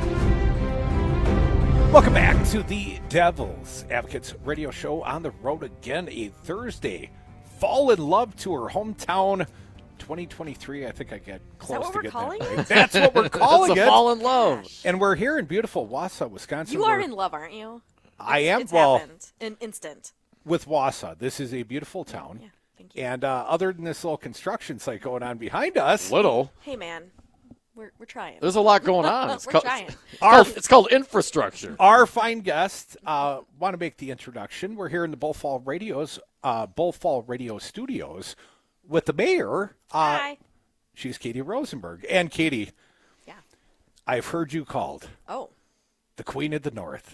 Welcome back to the Devil's Advocates radio show on the road again, a Thursday. Fall in Love Tour, hometown twenty twenty-three. I think I get close to getting that right. That's what we're calling it's it. a Fall in Love. And we're here in beautiful Wausau, Wisconsin. You are we're, in love, aren't you? I It's, am. it's well, happened. In instant. with Wausau. This is a beautiful town. Yeah. Thank you. And uh, other than this little construction site going on behind us. Little. Hey, man. We're, we're trying. There's a lot going on. It's we're called, trying. It's called, it's called infrastructure. Our fine guest, uh, want to make the introduction. We're here in the Bullfall Radios uh, Bullfall Radio Studios with the mayor. Uh, Hi. She's Katie Rosenberg. And Katie, yeah, I've heard you called Oh. the Queen of the North.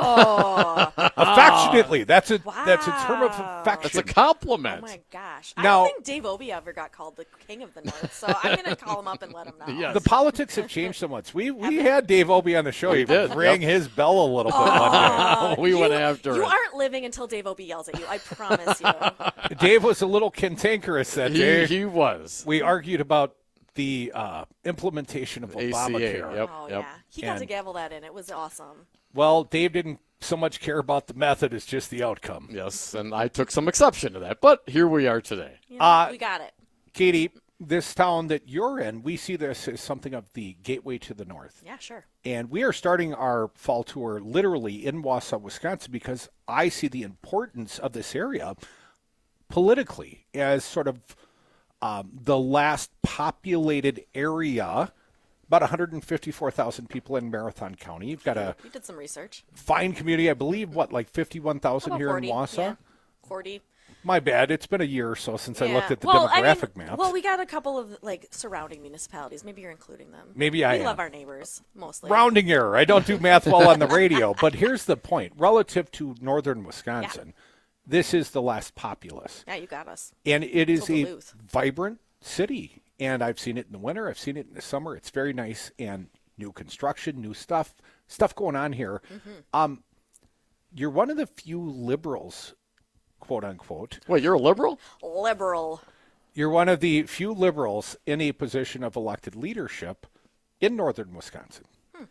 Oh. Affectionately. That's a Wow. that's a term of affection. That's a compliment. Oh my gosh. Now- I don't think Dave Obey ever got called the King of the North, so I'm going to call him up and let him know. The politics have changed so much. We we had Dave Obey on the show. We He did, rang yep. his bell a little bit one day. we You- went after You it. aren't living until Dave Obey yells at you. I promise you. Dave was a little cantankerous that He- day. he was. We argued about the uh, implementation of A C A, Obamacare. yep, Oh, yep. yeah. He got to And- gavel that in. It was awesome. Well, Dave didn't so much care about the method as just the outcome. Yes, and I took some exception to that, but here we are today. Yeah, Uh, we got it. Katie, this town that you're in, we see this as something of the gateway to the north. Yeah, sure. And we are starting our fall tour literally in Wausau, Wisconsin, because I see the importance of this area politically as sort of um, the last populated area. About one hundred fifty-four thousand people in Marathon County. You've got a We did some research. fine community, I believe, what, like fifty-one thousand About here forty, in Wausau? yeah. forty. My bad. It's been a year or so since I Yeah. looked at the well, I demographic mean, map. Well, we got a couple of like surrounding municipalities. Maybe you're including them. Maybe I We am. love our neighbors mostly. Rounding error. I don't do math well on the radio. But here's the point. Relative to northern Wisconsin, this is the last populous. Yeah, you got us. And it is Till a Duluth. vibrant city. And I've seen it in the winter. I've seen it in the summer. It's very nice. And new construction, new stuff, stuff going on here. Mm-hmm. Um, you're one of the few liberals, quote unquote. Wait, you're a liberal? Liberal. You're one of the few liberals in a position of elected leadership in northern Wisconsin. Hmm.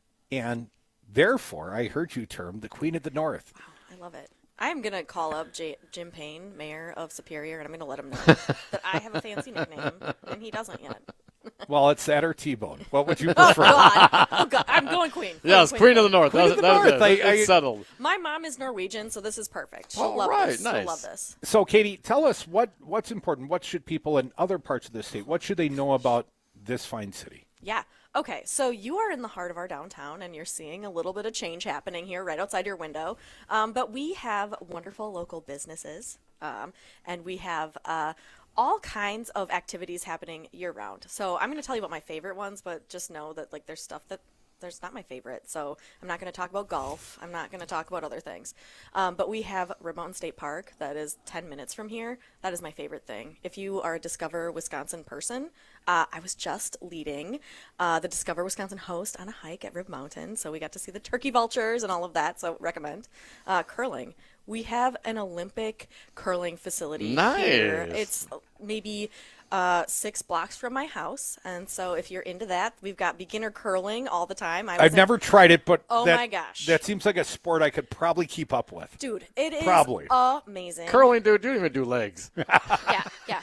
And therefore, I heard you term the Queen of the North. I love it. I'm going to call up J- Jim Payne, mayor of Superior, and I'm going to let him know that I have a fancy nickname, and he doesn't yet. Well, it's that or T-Bone. What would you Oh, prefer? God. Oh, God. I'm going Queen. Queen, Yes, Queen, Queen of the North. Queen That of was- the that was North. it. I- It's I- settled. My mom is Norwegian, so this is perfect. She'll All love right, this. She'll nice. love this. So, Katie, tell us what, what's important. What should people in other parts of the state, what should they know about this fine city? Yeah. Okay, so you are in the heart of our downtown, and you're seeing a little bit of change happening here right outside your window. Um, but we have wonderful local businesses, um, and we have uh, all kinds of activities happening year-round. So I'm going to tell you about my favorite ones, but just know that like there's stuff that there's not my favorite. So I'm not going to talk about golf. I'm not going to talk about other things. Um, but we have Red Mountain State Park that is ten minutes from here. That is my favorite thing. If you are a Discover Wisconsin person, uh, I was just leading uh, the Discover Wisconsin host on a hike at Rib Mountain. So we got to see the turkey vultures and all of that. So recommend. Uh, curling. We have an Olympic curling facility here. Nice. It's maybe uh, six blocks from my house. And so if you're into that, we've got beginner curling all the time. I was I've in- never tried it, but Oh, that, my gosh. that seems like a sport I could probably keep up with. Dude, it is Probably. amazing. Curling, dude, you don't even do legs. Yeah, yeah.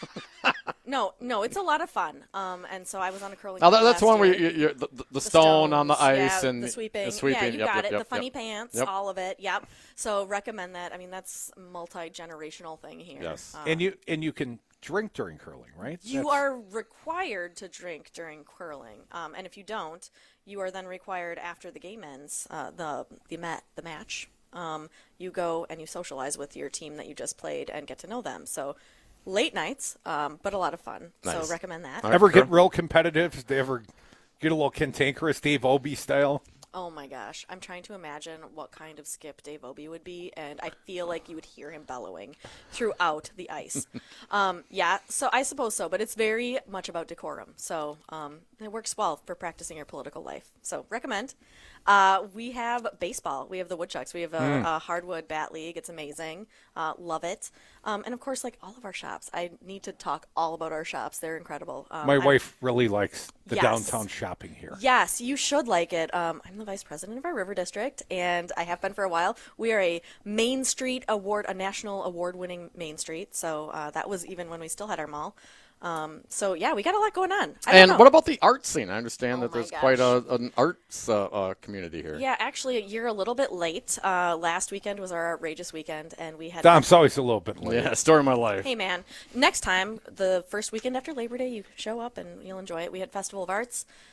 No, no, it's a lot of fun. Um, and so I was on a curling Now, that, team that's the last one where year. you, you, the, the, the stone on the stones, ice yeah, and the sweeping. The sweeping. Yeah, you Yep, got yep, it. yep, the funny yep. pants, Yep. all of it. Yep. So recommend that. I mean, that's a multi-generational thing here. Yes. Uh, And you and you can drink during curling, right? You That's- are required to drink during curling, um, and if you don't, you are then required after the game ends, uh, the the mat the match. Um, you go and you socialize with your team that you just played and get to know them. So late nights, um, but a lot of fun. Nice. So recommend that. Ever get real competitive? Did they ever get a little cantankerous, Dave Obey style? Oh my gosh, I'm trying to imagine what kind of skip Dave Obey would be, and I feel like you would hear him bellowing throughout the ice. um, yeah, so I suppose so, but it's very much about decorum. So um, it works well for practicing your political life. So recommend. Uh, we have baseball. We have the Woodchucks. We have a, Mm. a hardwood bat league. It's amazing. Uh, love it. Um, and of course, like all of our shops, I need to talk all about our shops. They're incredible. Um, My I'm- wife really likes the Yes. downtown shopping here. Yes, you should like it. Um, I'm the vice president of our River District, and I have been for a while. We are a Main Street award, a national award-winning Main Street. So uh, that was even when we still had our mall. Um, so yeah, we got a lot going on. I don't And know. what about the art scene? I understand Oh that my there's quite gosh. a, an arts uh, uh, community here. Yeah, actually, you're a little bit late. Uh, last weekend was our outrageous weekend, and we had. Dom's always a little bit late. Yeah, story of my life. Hey man, next time, the first weekend after Labor Day, you show up and you'll enjoy it. We had Festival of Arts.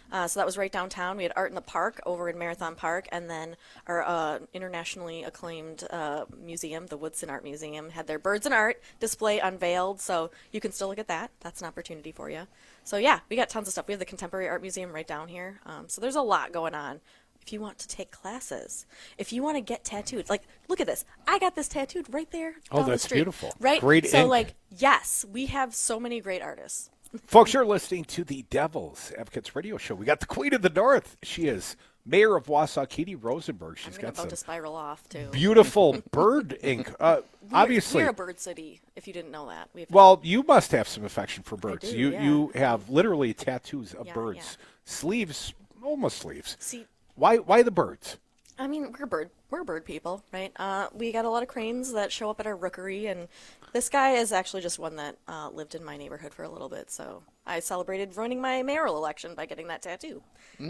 Uh, so that was right downtown. We had Art in the Park over in Marathon Park, and then our uh, internationally acclaimed uh, museum, the Woodson Art Museum, had their Birds and Art display unveiled. So you can still look at that. That's an opportunity for you. So yeah, we got tons of stuff. We have the Contemporary Art Museum right down here. Um, so there's a lot going on. If you want to take classes, if you want to get tattooed, like, look at this. I got this tattooed right there. Oh, down the that's street, beautiful. Right? Great So, ink. like, yes, we have so many great artists. Folks, you're listening to the Devil's Advocates Radio Show. We got the Queen of the North. She is Mayor of Wausau, Katie Rosenberg. She's I'm got about some to spiral off, too. beautiful bird ink. Uh, We're, obviously, we're a bird city, if you didn't know that. We have well, you must have some affection for birds. do, you yeah. you have literally tattoos of Yeah, birds, yeah. sleeves, almost sleeves. See, Why why the birds? I mean, we're bird, we're bird people, right? Uh, we got a lot of cranes that show up at our rookery, and this guy is actually just one that uh, lived in my neighborhood for a little bit. So I celebrated running my mayoral election by getting that tattoo.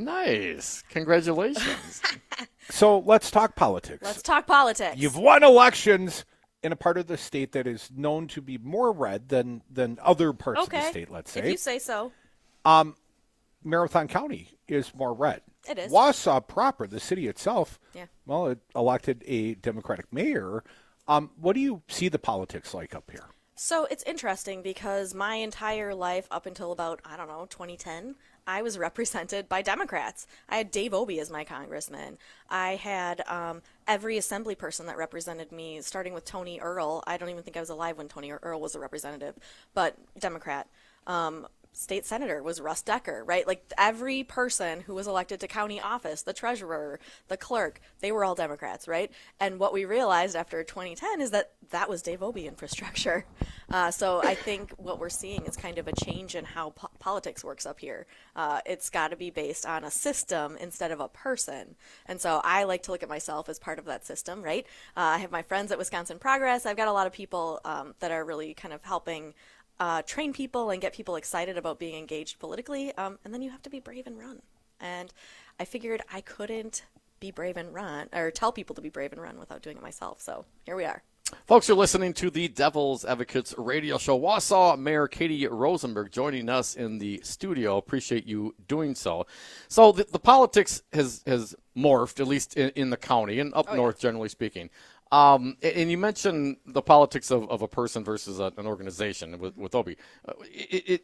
Nice. Congratulations. So let's talk politics. Let's talk politics. You've won elections in a part of the state that is known to be more red than than other parts okay. of the state. Let's say, if you say so. Um, Marathon County is more red. It is. Wausau proper, the city itself, Yeah. well, it elected a Democratic mayor. Um, what do you see the politics like up here? So it's interesting because my entire life up until about, I don't know, twenty ten, I was represented by Democrats. I had Dave Obey as my congressman. I had um, every assembly person that represented me, starting with Tony Earl. I don't even think I was alive when Tony Earl was a representative, but Democrat. Um, State senator was Russ Decker, right? Like every person who was elected to county office, the treasurer, the clerk, they were all Democrats, right? And what we realized after twenty ten is that that was Dave Obey infrastructure. Uh, so I think what we're seeing is kind of a change in how po- politics works up here. Uh, it's got to be based on a system instead of a person. And so I like to look at myself as part of that system, right? Uh, I have my friends at Wisconsin Progress. I've got a lot of people um, that are really kind of helping Uh, train people and get people excited about being engaged politically, um, and then you have to be brave and run. And I figured I couldn't be brave and run, or tell people to be brave and run without doing it myself. So here we are. Folks, you're listening to the Devil's Advocates Radio Show. Wausau Mayor Katie Rosenberg joining us in the studio. Appreciate you doing so. So the, the politics has, has morphed, at least in, in the county and up Oh, north, generally speaking. Um, and you mentioned the politics of, of a person versus a, an organization with, with Obey. Uh, it, it,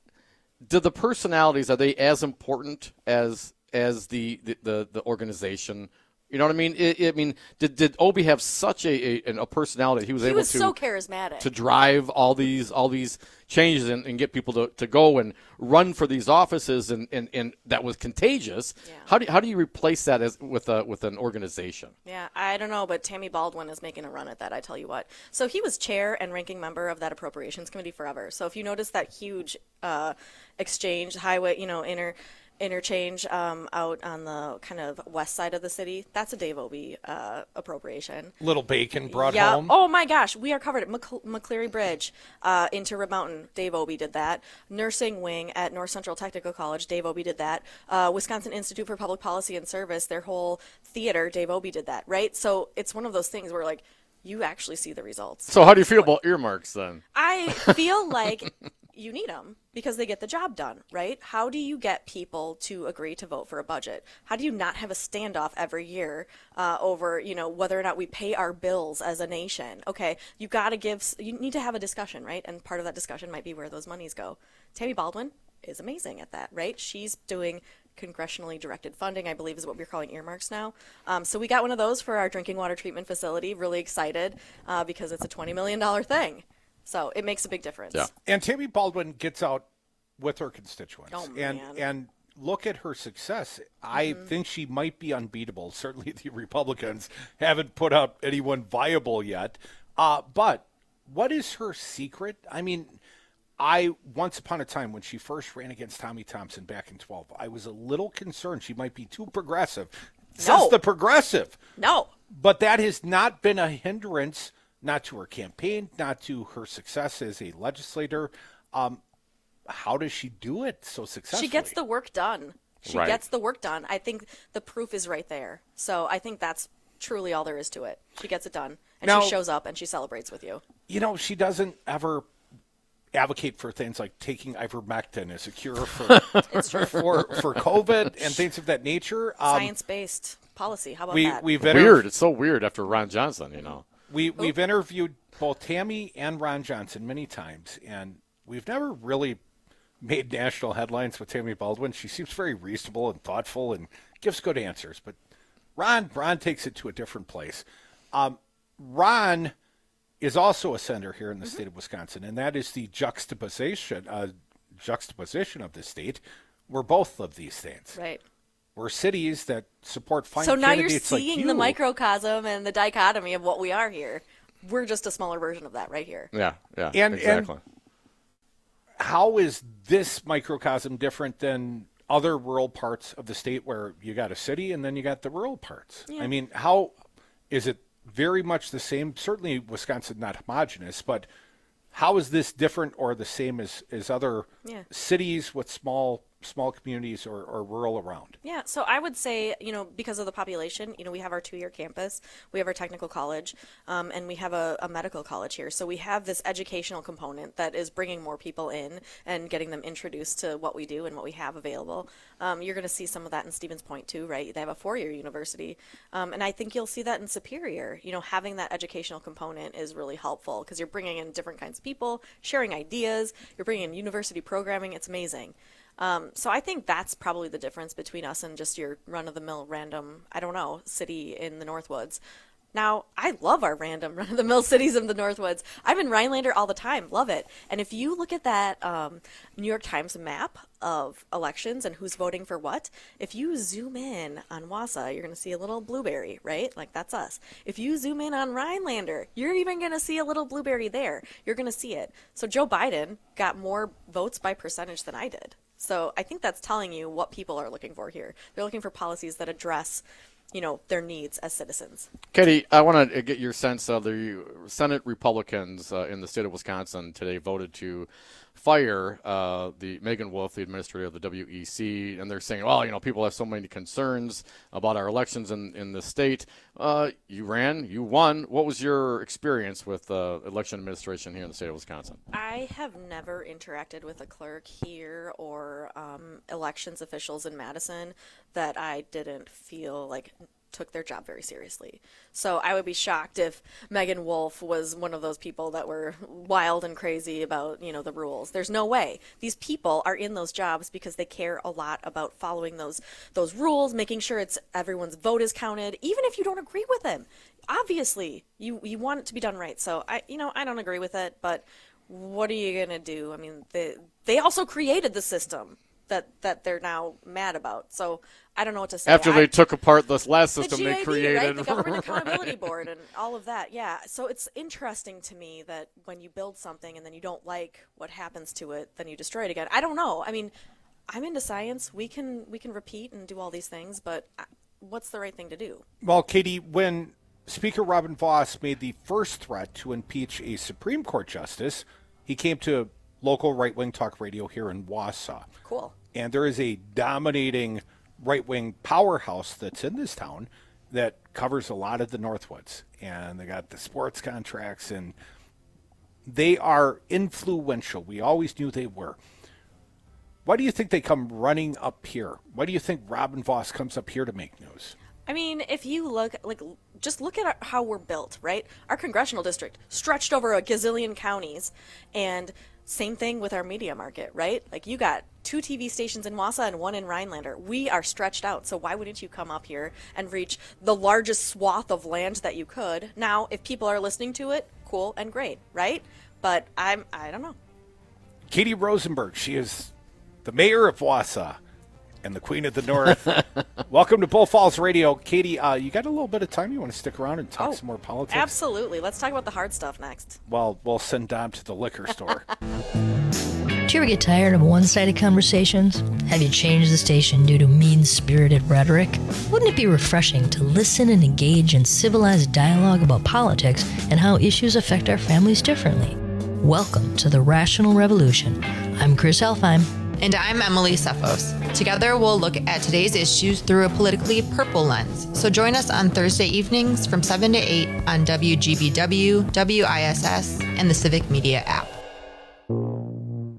do the personalities, are they as important as as the, the, the, the organization? You know what I mean? It, I mean, did did Obey have such a, a, a personality that he was He able was to so charismatic. to drive all these all these changes and, and get people to, to go and run for these offices, and, and, and that was contagious. Yeah. How do you, how do you replace that as with a with an organization? Yeah, I don't know, but Tammy Baldwin is making a run at that, I tell you what. So he was chair and ranking member of that appropriations committee forever. So if you notice that huge uh, exchange, highway, you know, inner interchange um, out on the kind of west side of the city, that's a Dave Obey uh, appropriation. Little bacon brought yeah. home. Oh my gosh, we are covered at Mc- McCleary Bridge uh, into Rib Mountain. Dave Obey did that. Nursing wing at North Central Technical College. Dave Obey did that. Uh, Wisconsin Institute for Public Policy and Service. Their whole theater. Dave Obey did that. Right. So it's one of those things where like you actually see the results. So how do you feel about earmarks then? I feel like you need them because they get the job done, right? How do you get people to agree to vote for a budget? How do you not have a standoff every year uh, over, you know, whether or not we pay our bills as a nation? Okay, you got to give, you need to have a discussion, right? And part of that discussion might be where those monies go. Tammy Baldwin is amazing at that, right? She's doing congressionally directed funding, I believe is what we're calling earmarks now. Um, so we got one of those for our drinking water treatment facility. Really excited uh, because it's a twenty million dollars thing. So it makes a big difference. Yeah. And Tammy Baldwin gets out with her constituents. Oh, and man. and look at her success. I Mhm. think she might be unbeatable. Certainly the Republicans haven't put out anyone viable yet. Uh, but what is her secret? I mean, I once upon a time when she first ran against Tommy Thompson back in twelve, I was a little concerned she might be too progressive. Says No. the progressive. No. But that has not been a hindrance, not to her campaign, not to her success as a legislator. Um, how does she do it so successfully? She gets the work done. She Right. gets the work done. I think the proof is right there. So I think that's truly all there is to it. She gets it done. And Now- she shows up and she celebrates with you. You know, she doesn't ever advocate for things like taking ivermectin as a cure for for, for COVID and things of that nature. Um, Science-based policy. How about we, that? We've inter- weird. It's so weird after Ron Johnson, you know. We, we've interviewed both Tammy and Ron Johnson many times, and we've never really made national headlines with Tammy Baldwin. She seems very reasonable and thoughtful and gives good answers. But Ron, Ron takes it to a different place. Um, Ron is also a senator here in the mm-hmm. state of Wisconsin, and that is the juxtaposition, uh, juxtaposition of the state. We're both of these things. Right. We're cities that support fine so now you're candidates like seeing you. the microcosm and the dichotomy of what we are here. We're just a smaller version of that right here. Yeah, yeah, and, exactly. And how is this microcosm different than other rural parts of the state where you got a city and then you got the rural parts? Yeah. I mean, how is it very much the same? Certainly Wisconsin not homogenous, but how is this different or the same as, as other yeah. cities with small small communities or, or rural around? Yeah, so I would say, you know, because of the population, you know, we have our two-year campus, we have our technical college, um, and we have a, a medical college here. So we have this educational component that is bringing more people in and getting them introduced to what we do and what we have available. Um, you're going to see some of that in Stevens Point, too, right? They have a four-year university. Um, and I think you'll see that in Superior. You know, having that educational component is really helpful because you're bringing in different kinds of people, sharing ideas, you're bringing in university programming. It's amazing. Um, so I think that's probably the difference between us and just your run-of-the-mill random, I don't know, city in the Northwoods. Now, I love our random run-of-the-mill cities in the Northwoods. I'm in Rhinelander all the time. Love it. And if you look at that um, New York Times map of elections and who's voting for what, if you zoom in on Wausau, you're going to see a little blueberry, right? Like, that's us. If you zoom in on Rhinelander, you're even going to see a little blueberry there. You're going to see it. So Joe Biden got more votes by percentage than I did. So I think that's telling you what people are looking for here. They're looking for policies that address, you know, their needs as citizens. Katie, I want to get your sense of the Senate Republicans uh, in the state of Wisconsin today voted to fire uh, the Megan Wolf, the administrator of the W E C, and they're saying, well, you know, people have so many concerns about our elections in, in the state. Uh, you ran, you won. What was your experience with uh, election administration here in the state of Wisconsin? I have never interacted with a clerk here or um, elections officials in Madison that I didn't feel like took their job very seriously. So I would be shocked if Megan Wolf was one of those people that were wild and crazy about, you know, the rules. There's no way. These people are in those jobs because they care a lot about following those those rules, making sure it's everyone's vote is counted, even if you don't agree with them. Obviously, you you want it to be done right. So I you know, I don't agree with it, but what are you going to do? I mean, they they also created the system that that they're now mad about. So I don't know what to say. After they I, took apart this last system the G A B, they created. Right? The Government right. Accountability Board and all of that. Yeah. So it's interesting to me that when you build something and then you don't like what happens to it, then you destroy it again. I don't know. I mean, I'm into science. We can we can repeat and do all these things, but what's the right thing to do? Well, Katie, when Speaker Robin Vos made the first threat to impeach a Supreme Court justice, he came to local right-wing talk radio here in Wausau. Cool. And there is a dominating right-wing powerhouse that's in this town that covers a lot of the Northwoods. And they got the sports contracts, and they are influential. We always knew they were. Why do you think they come running up here? Why do you think Robin Vos comes up here to make news? I mean, if you look, like, just look at our, how we're built, right? Our congressional district stretched over a gazillion counties, and same thing with our media market, right? Like, you got two T V stations in Wausau and one in Rhinelander. We are stretched out, so why wouldn't you come up here and reach the largest swath of land that you could? Now, if people are listening to it, cool and great, right? But I'm, I don't know. Katie Rosenberg, she is the mayor of Wausau and the Queen of the North. Welcome to Bull Falls Radio. Katie, uh, you got a little bit of time? You want to stick around and talk oh, some more politics? Absolutely. Let's talk about the hard stuff next. Well, we'll send Dom to the liquor store. Do you ever get tired of one-sided conversations? Have you changed the station due to mean-spirited rhetoric? Wouldn't it be refreshing to listen and engage in civilized dialogue about politics and how issues affect our families differently? Welcome to the Rational Revolution. I'm Chris Elfheim. And I'm Emily Cephos. Together, we'll look at today's issues through a politically purple lens. So join us on Thursday evenings from seven to eight on W G B W, W I S S, and the Civic Media app.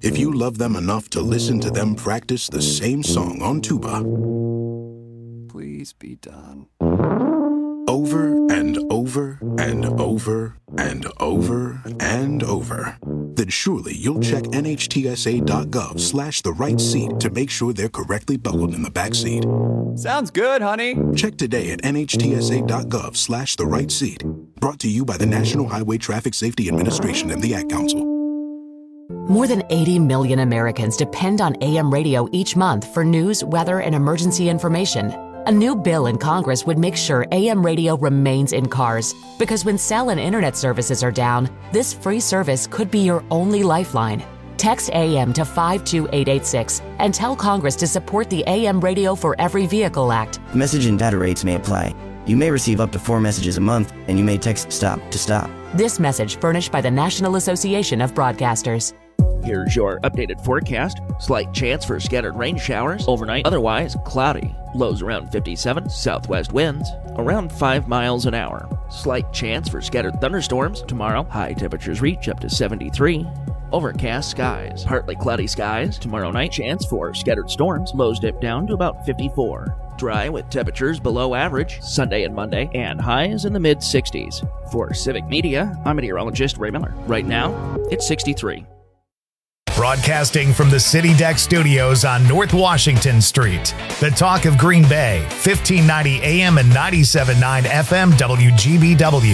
if you love them enough to listen to them practice the same song on tuba. Please be done. Over and over and over and over and over, then surely you'll check nhtsa.gov slash the right seat to make sure they're correctly buckled in the back seat. Sounds good, honey. Check today at nhtsa.gov slash the right seat. Brought to you by the National Highway Traffic Safety Administration and the Ad Council. More than eighty million Americans depend on A M radio each month for news, weather, and emergency information. A new bill in Congress would make sure A M radio remains in cars, because when cell and internet services are down, this free service could be your only lifeline. Text A M to five two eight eight six and tell Congress to support the A M Radio for Every Vehicle Act. Message and data rates may apply. You may receive up to four messages a month, and you may text STOP to stop. This message furnished by the National Association of Broadcasters. Here's your updated forecast. Slight chance for scattered rain showers overnight. Otherwise, cloudy. Lows around fifty-seven. Southwest winds around five miles an hour. Slight chance for scattered thunderstorms tomorrow. High temperatures reach up to seventy-three. Overcast skies. Partly cloudy skies tomorrow night. Chance for scattered storms. Lows dip down to about fifty-four. Dry with temperatures below average Sunday and Monday, and highs in the mid sixties. For Civic Media, I'm meteorologist Ray Miller. Right now, it's sixty-three. Broadcasting from the City Deck Studios on North Washington Street. The talk of Green Bay, fifteen ninety A M and ninety-seven point nine F M W G B W.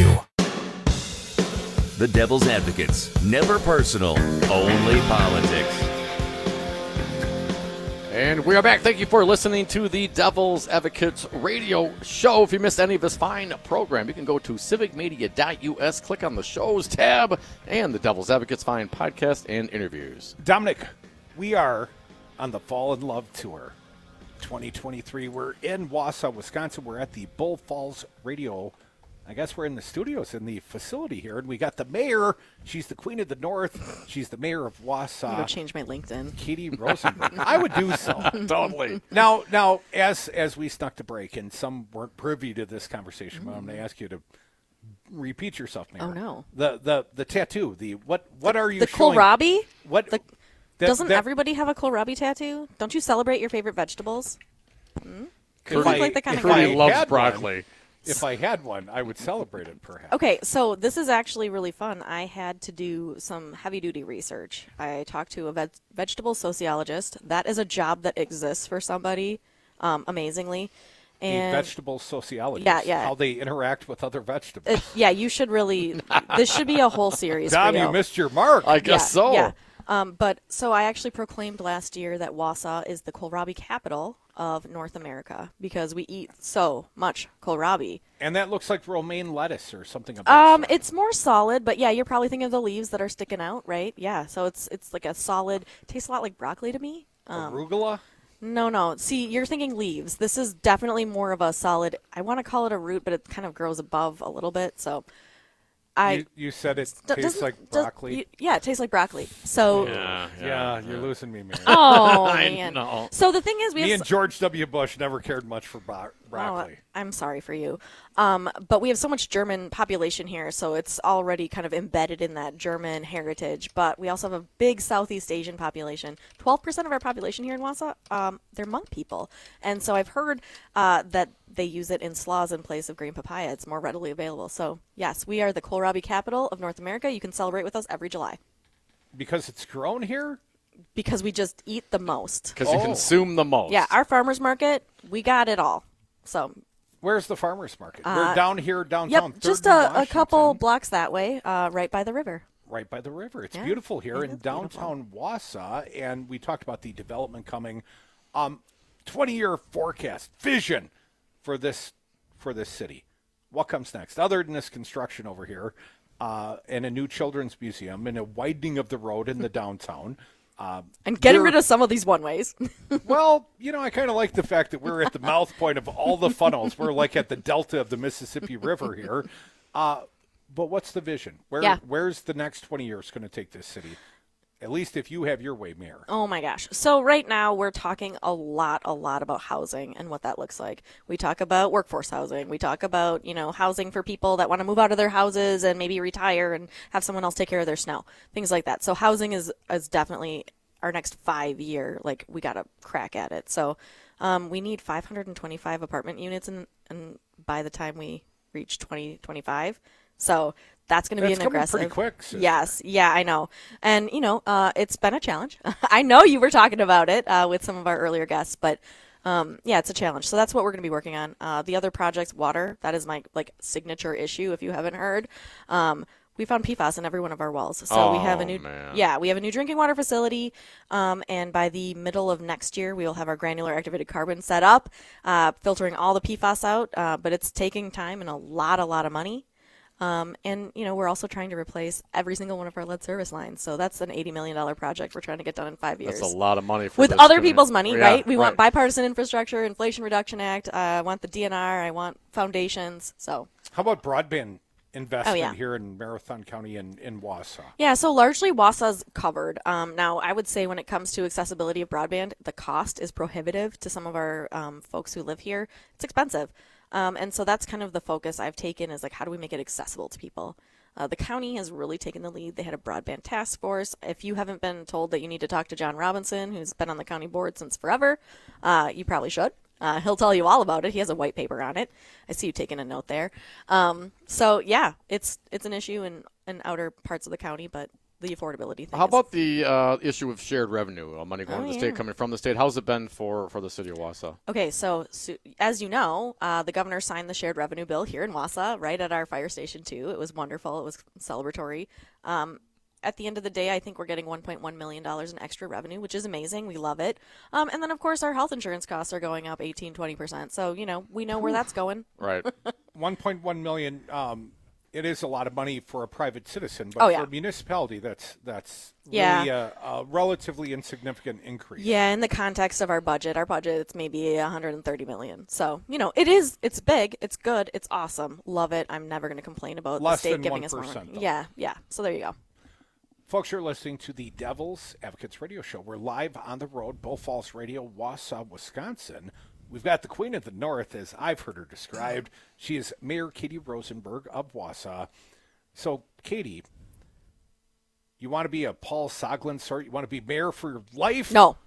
The Devil's Advocates. Never personal, only politics. And we are back. Thank you for listening to the Devil's Advocates radio show. If you missed any of this fine program, you can go to civic media dot U S, click on the shows tab, and the Devil's Advocates fine podcast and interviews. Dominic, we are on the Fall in Love Tour twenty twenty-three. We're in Wausau, Wisconsin. We're at the Bull Falls Radio. I guess we're in the studios in the facility here, and we got the mayor. She's the queen of the north. She's the mayor of Wausau. I'm gonna change my LinkedIn. Katie Rosenberg. I would do so. Totally. Now, now, as as we snuck to break, and some weren't privy to this conversation, mm. but I'm going to ask you to repeat yourself, Mayor. Oh no. The the the tattoo. The what what the, are you the showing? kohlrabi? What the, that, doesn't that, everybody have a kohlrabi tattoo? Don't you celebrate your favorite vegetables? Hmm? If I, like the kind if of guy I loves had broccoli. One, if I had one, I would celebrate it, perhaps. Okay, so this is actually really fun. I had to do some heavy-duty research. I talked to a veg- vegetable sociologist. That is a job that exists for somebody, um, amazingly. And the vegetable sociologist. Yeah, yeah. How they interact with other vegetables. It, yeah, you should really. This should be a whole series. Dom, for you. you missed your mark. I guess yeah, so. Yeah. Um, but so I actually proclaimed last year that Wausau is the kohlrabi capital of North America because we eat so much kohlrabi. And that looks like romaine lettuce or something. Of Um, sort. it's more solid, but yeah, you're probably thinking of the leaves that are sticking out, right? Yeah, so it's it's like a solid. Tastes a lot like broccoli to me. Um, Arugula? No, no. See, you're thinking leaves. This is definitely more of a solid. I want to call it a root, but it kind of grows above a little bit. So. I, you, you said it d- tastes like broccoli. Does, yeah, it tastes like broccoli. So yeah, yeah, yeah you're yeah. losing me, man. Oh I man. know. So the thing is, we me have and George W. Bush never cared much for bro- broccoli. Oh, I'm sorry for you, um, but we have so much German population here, so it's already kind of embedded in that German heritage. But we also have a big Southeast Asian population. Twelve percent of our population here in Wausau, um, they're Hmong people, and so I've heard uh, that they use it in slaws in place of green papaya. It's more readily available. So yes, we are the kohlrabi capital of North America. You can celebrate with us every July. Because it's grown here? Because we just eat the most. Because you Oh. consume the most. Yeah, our farmers market, we got it all. So Where's the farmers market? Uh, We're down here downtown. yep, Third just and a, a Washington, couple blocks that way, uh, right by the river. right by the river. It's Yeah, beautiful here it in is downtown Wausau, and we talked about the development coming. Um, twenty-year forecast, vision for this for this city. What comes next? Other than this construction over here, uh, and a new children's museum, and a widening of the road in the downtown. Uh, And getting we're- rid of some of these one-ways. Well, you know, I kind of like the fact that we're at the mouth point of all the funnels. We're like at the delta of the Mississippi River here. Uh, but what's the vision? Where, Yeah. Where's the next twenty years going to take this city? At least if you have your way, Mayor. Oh my gosh. So right now we're talking a lot, a lot about housing and what that looks like. We talk about workforce housing. We talk about, you know, housing for people that want to move out of their houses and maybe retire and have someone else take care of their snow, things like that. So housing is, is definitely our next five year, like we got to crack at it. So um, we need five hundred twenty-five apartment units, and and by the time we reach twenty twenty-five, so that's going to be an aggressive. Pretty quick. Sister. Yes, yeah, I know, and you know, uh, it's been a challenge. I know you were talking about it uh, with some of our earlier guests, but. Um, yeah, it's a challenge. So that's what we're going to be working on. Uh, the other projects, water, that is my like signature issue. If you haven't heard, um, we found P FAS in every one of our wells. So oh, we have a new, man. yeah, we have a new drinking water facility. Um, and by the middle of next year, we will have our granular activated carbon set up, uh, filtering all the P FAS out. Uh, but it's taking time and a lot, a lot of money. Um, and, you know, we're also trying to replace every single one of our lead service lines. So that's an eighty million dollars project we're trying to get done in five years. That's a lot of money. For With this other community. people's money, yeah, right? We right. want bipartisan infrastructure, Inflation Reduction Act. Uh, I want the D N R. I want foundations. So how about broadband investment oh, yeah. here in Marathon County and in Wausau? Yeah, so largely Wausau's covered. Um, now, I would say when it comes to accessibility of broadband, the cost is prohibitive to some of our um, folks who live here. It's expensive. Um, and so that's kind of the focus I've taken is like, how do we make it accessible to people? Uh, the county has really taken the lead. They had a broadband task force. If you haven't been told that you need to talk to John Robinson, who's been on the county board since forever, uh, you probably should. Uh, he'll tell you all about it. He has a white paper on it. I see you taking a note there. Um, so yeah, it's it's an issue in, in outer parts of the county, but the affordability thing. How is, about the uh, issue of shared revenue, uh, money going Oh, to the yeah. state, coming from the state? How's it been for, for the city of Wausau? Okay, so, so as you know, uh, the governor signed the shared revenue bill here in Wausau, right at our fire station too. It was wonderful. It was celebratory. Um, at the end of the day, I think we're getting one point one million dollars in extra revenue, which is amazing. We love it. Um, and then, of course, our health insurance costs are going up eighteen, twenty percent. So, you know, we know where that's going. Right. one point one million dollars, um, it is a lot of money for a private citizen, but Oh, yeah. for a municipality, that's that's Yeah. really a, a relatively insignificant increase. Yeah, in the context of our budget, our budget it's maybe one hundred thirty million dollars. So, you know, it is, it's big, it's good, it's awesome. Love it. I'm never going to complain about Less the state than giving us more one percent, money. though. Yeah, yeah. So there you go. Folks, you're listening to the Devil's Advocates Radio Show. We're live on the road, Bull Falls Radio, Wausau, Wisconsin. We've got the Queen of the North, as I've heard her described. She is Mayor Katie Rosenberg of Wausau. So, Katie, you want to be a Paul Soglin sort? You want to be mayor for your life? No.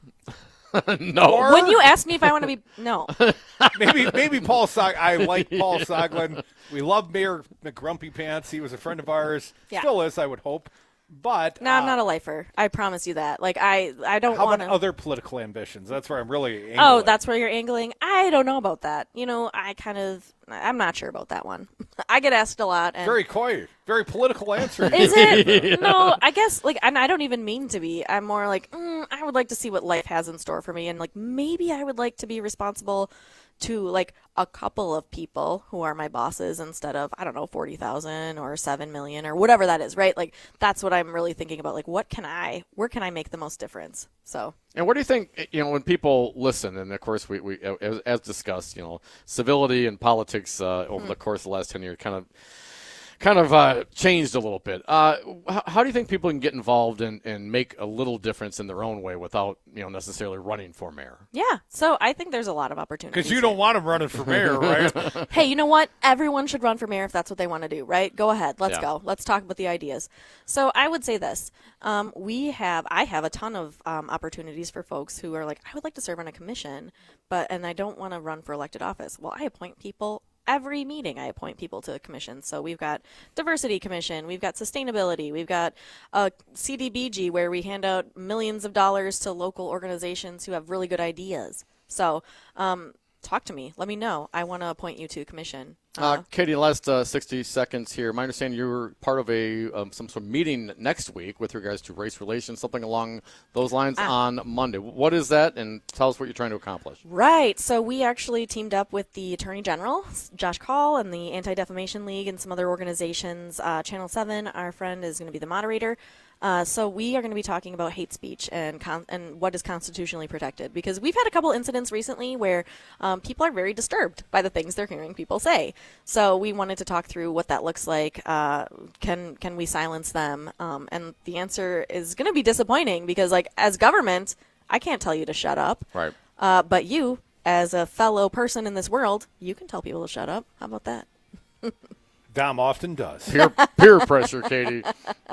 no. Or When you ask me if I want to be, no. maybe maybe Paul Sog. I like Paul Soglin. We love Mayor McGrumpy Pants. He was a friend of ours. Yeah. Still is, I would hope. But No, uh, I'm not a lifer. I promise you that. Like, I, I don't how want about to. other political ambitions? That's where I'm really angling. Oh, that's where you're angling? I don't know about that. You know, I kind of, I'm not sure about that one. I get asked a lot. And very coy, very political answer. Is it? No, I guess, like, and I don't even mean to be. I'm more like, mm, I would like to see what life has in store for me. And, like, maybe I would like to be responsible to, like, a couple of people who are my bosses instead of, I don't know, forty thousand or seven million or whatever that is, right? Like, that's what I'm really thinking about. Like, what can I, where can I make the most difference? So. And what do you think, you know, when people listen, and of course, we, we as, as discussed, you know, civility and politics uh, over Mm. the course of the last ten years kind of kind of uh, changed a little bit. Uh, how, how do you think people can get involved and, and make a little difference in their own way without, you know, necessarily running for mayor? Yeah, so I think there's a lot of opportunities. Because you don't want him running for mayor, right? Hey, you know what? Everyone should run for mayor if that's what they want to do, right? Go ahead. Let's Yeah. go. Let's talk about the ideas. So I would say this. Um, we have, I have a ton of um, opportunities for folks who are like, I would like to serve on a commission, but, and I don't want to run for elected office. Well, I appoint people. Every meeting I appoint people to commissions. So we've got diversity commission, we've got sustainability, we've got a C D B G where we hand out millions of dollars to local organizations who have really good ideas. So um, talk to me. Let me know. I want to appoint you to a commission. Uh, Katie, last uh, sixty seconds here. My understanding you were part of a um, some sort of meeting next week with regards to race relations, something along those lines Ah. on Monday. What is that, and tell us what you're trying to accomplish. Right. So we actually teamed up with the Attorney General, Josh Call, and the Anti-Defamation League and some other organizations. Uh, Channel seven, our friend, is going to be the moderator. Uh, so we are going to be talking about hate speech and con- and what is constitutionally protected, because we've had a couple incidents recently where um, people are very disturbed by the things they're hearing people say. So we wanted to talk through what that looks like. Uh, can can we silence them? Um, and the answer is going to be disappointing because, like, as government, I can't tell you to shut up. Right. Uh, but you, as a fellow person in this world, you can tell people to shut up. How about that? Dom often does. Peer, peer pressure, Katie.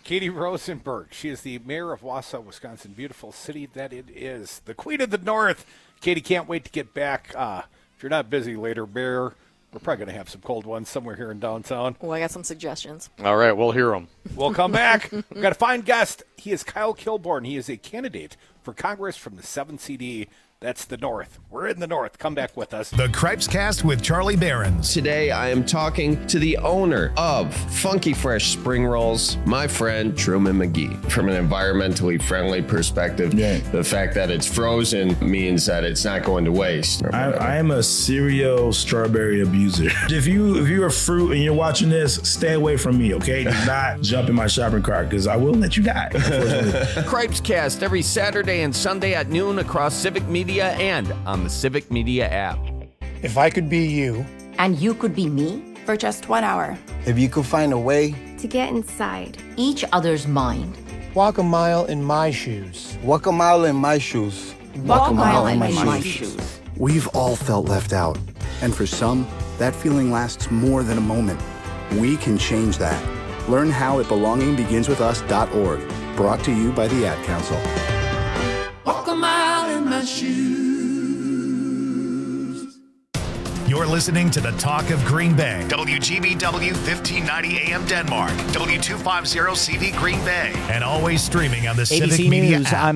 Katie Rosenberg. She is the mayor of Wausau, Wisconsin. Beautiful city that it is. The queen of the north. Katie, can't wait to get back. Uh, if you're not busy later, Bear, we're probably going to have some cold ones somewhere here in downtown. Oh, I got some suggestions. All right, we'll hear them. We'll come back. We've got a fine guest. He is Kyle Kilborn. He is a candidate for Congress from the seventh C D. That's the North. We're in the North. Come back with us. The Cripes Cast with Charlie Behrens. Today, I am talking to the owner of Funky Fresh Spring Rolls, my friend Truman McGee. From an environmentally friendly perspective, yeah. the fact that it's frozen means that it's not going to waste. I, I am a serial strawberry abuser. If you if you're a fruit and you're watching this, stay away from me, okay? Do not jump in my shopping cart because I will let you die. Cripes Cast every Saturday and Sunday at noon across Civic Media and on the Civic Media app. If I could be you, and you could be me, for just one hour, if you could find a way to get inside each other's mind, walk a mile in my shoes. Walk a mile in my shoes. Walk, walk a mile, mile in, in my, my shoes. shoes. We've all felt left out, and for some, that feeling lasts more than a moment. We can change that. Learn how at belonging begins with us dot org. Brought to you by the Ad Council. Walk a mile in my shoes. You're listening to the Talk of Green Bay. W G B W fifteen ninety A M Denmark. W two fifty C V Green Bay. And always streaming on the A B C Civic Media News, app. I'm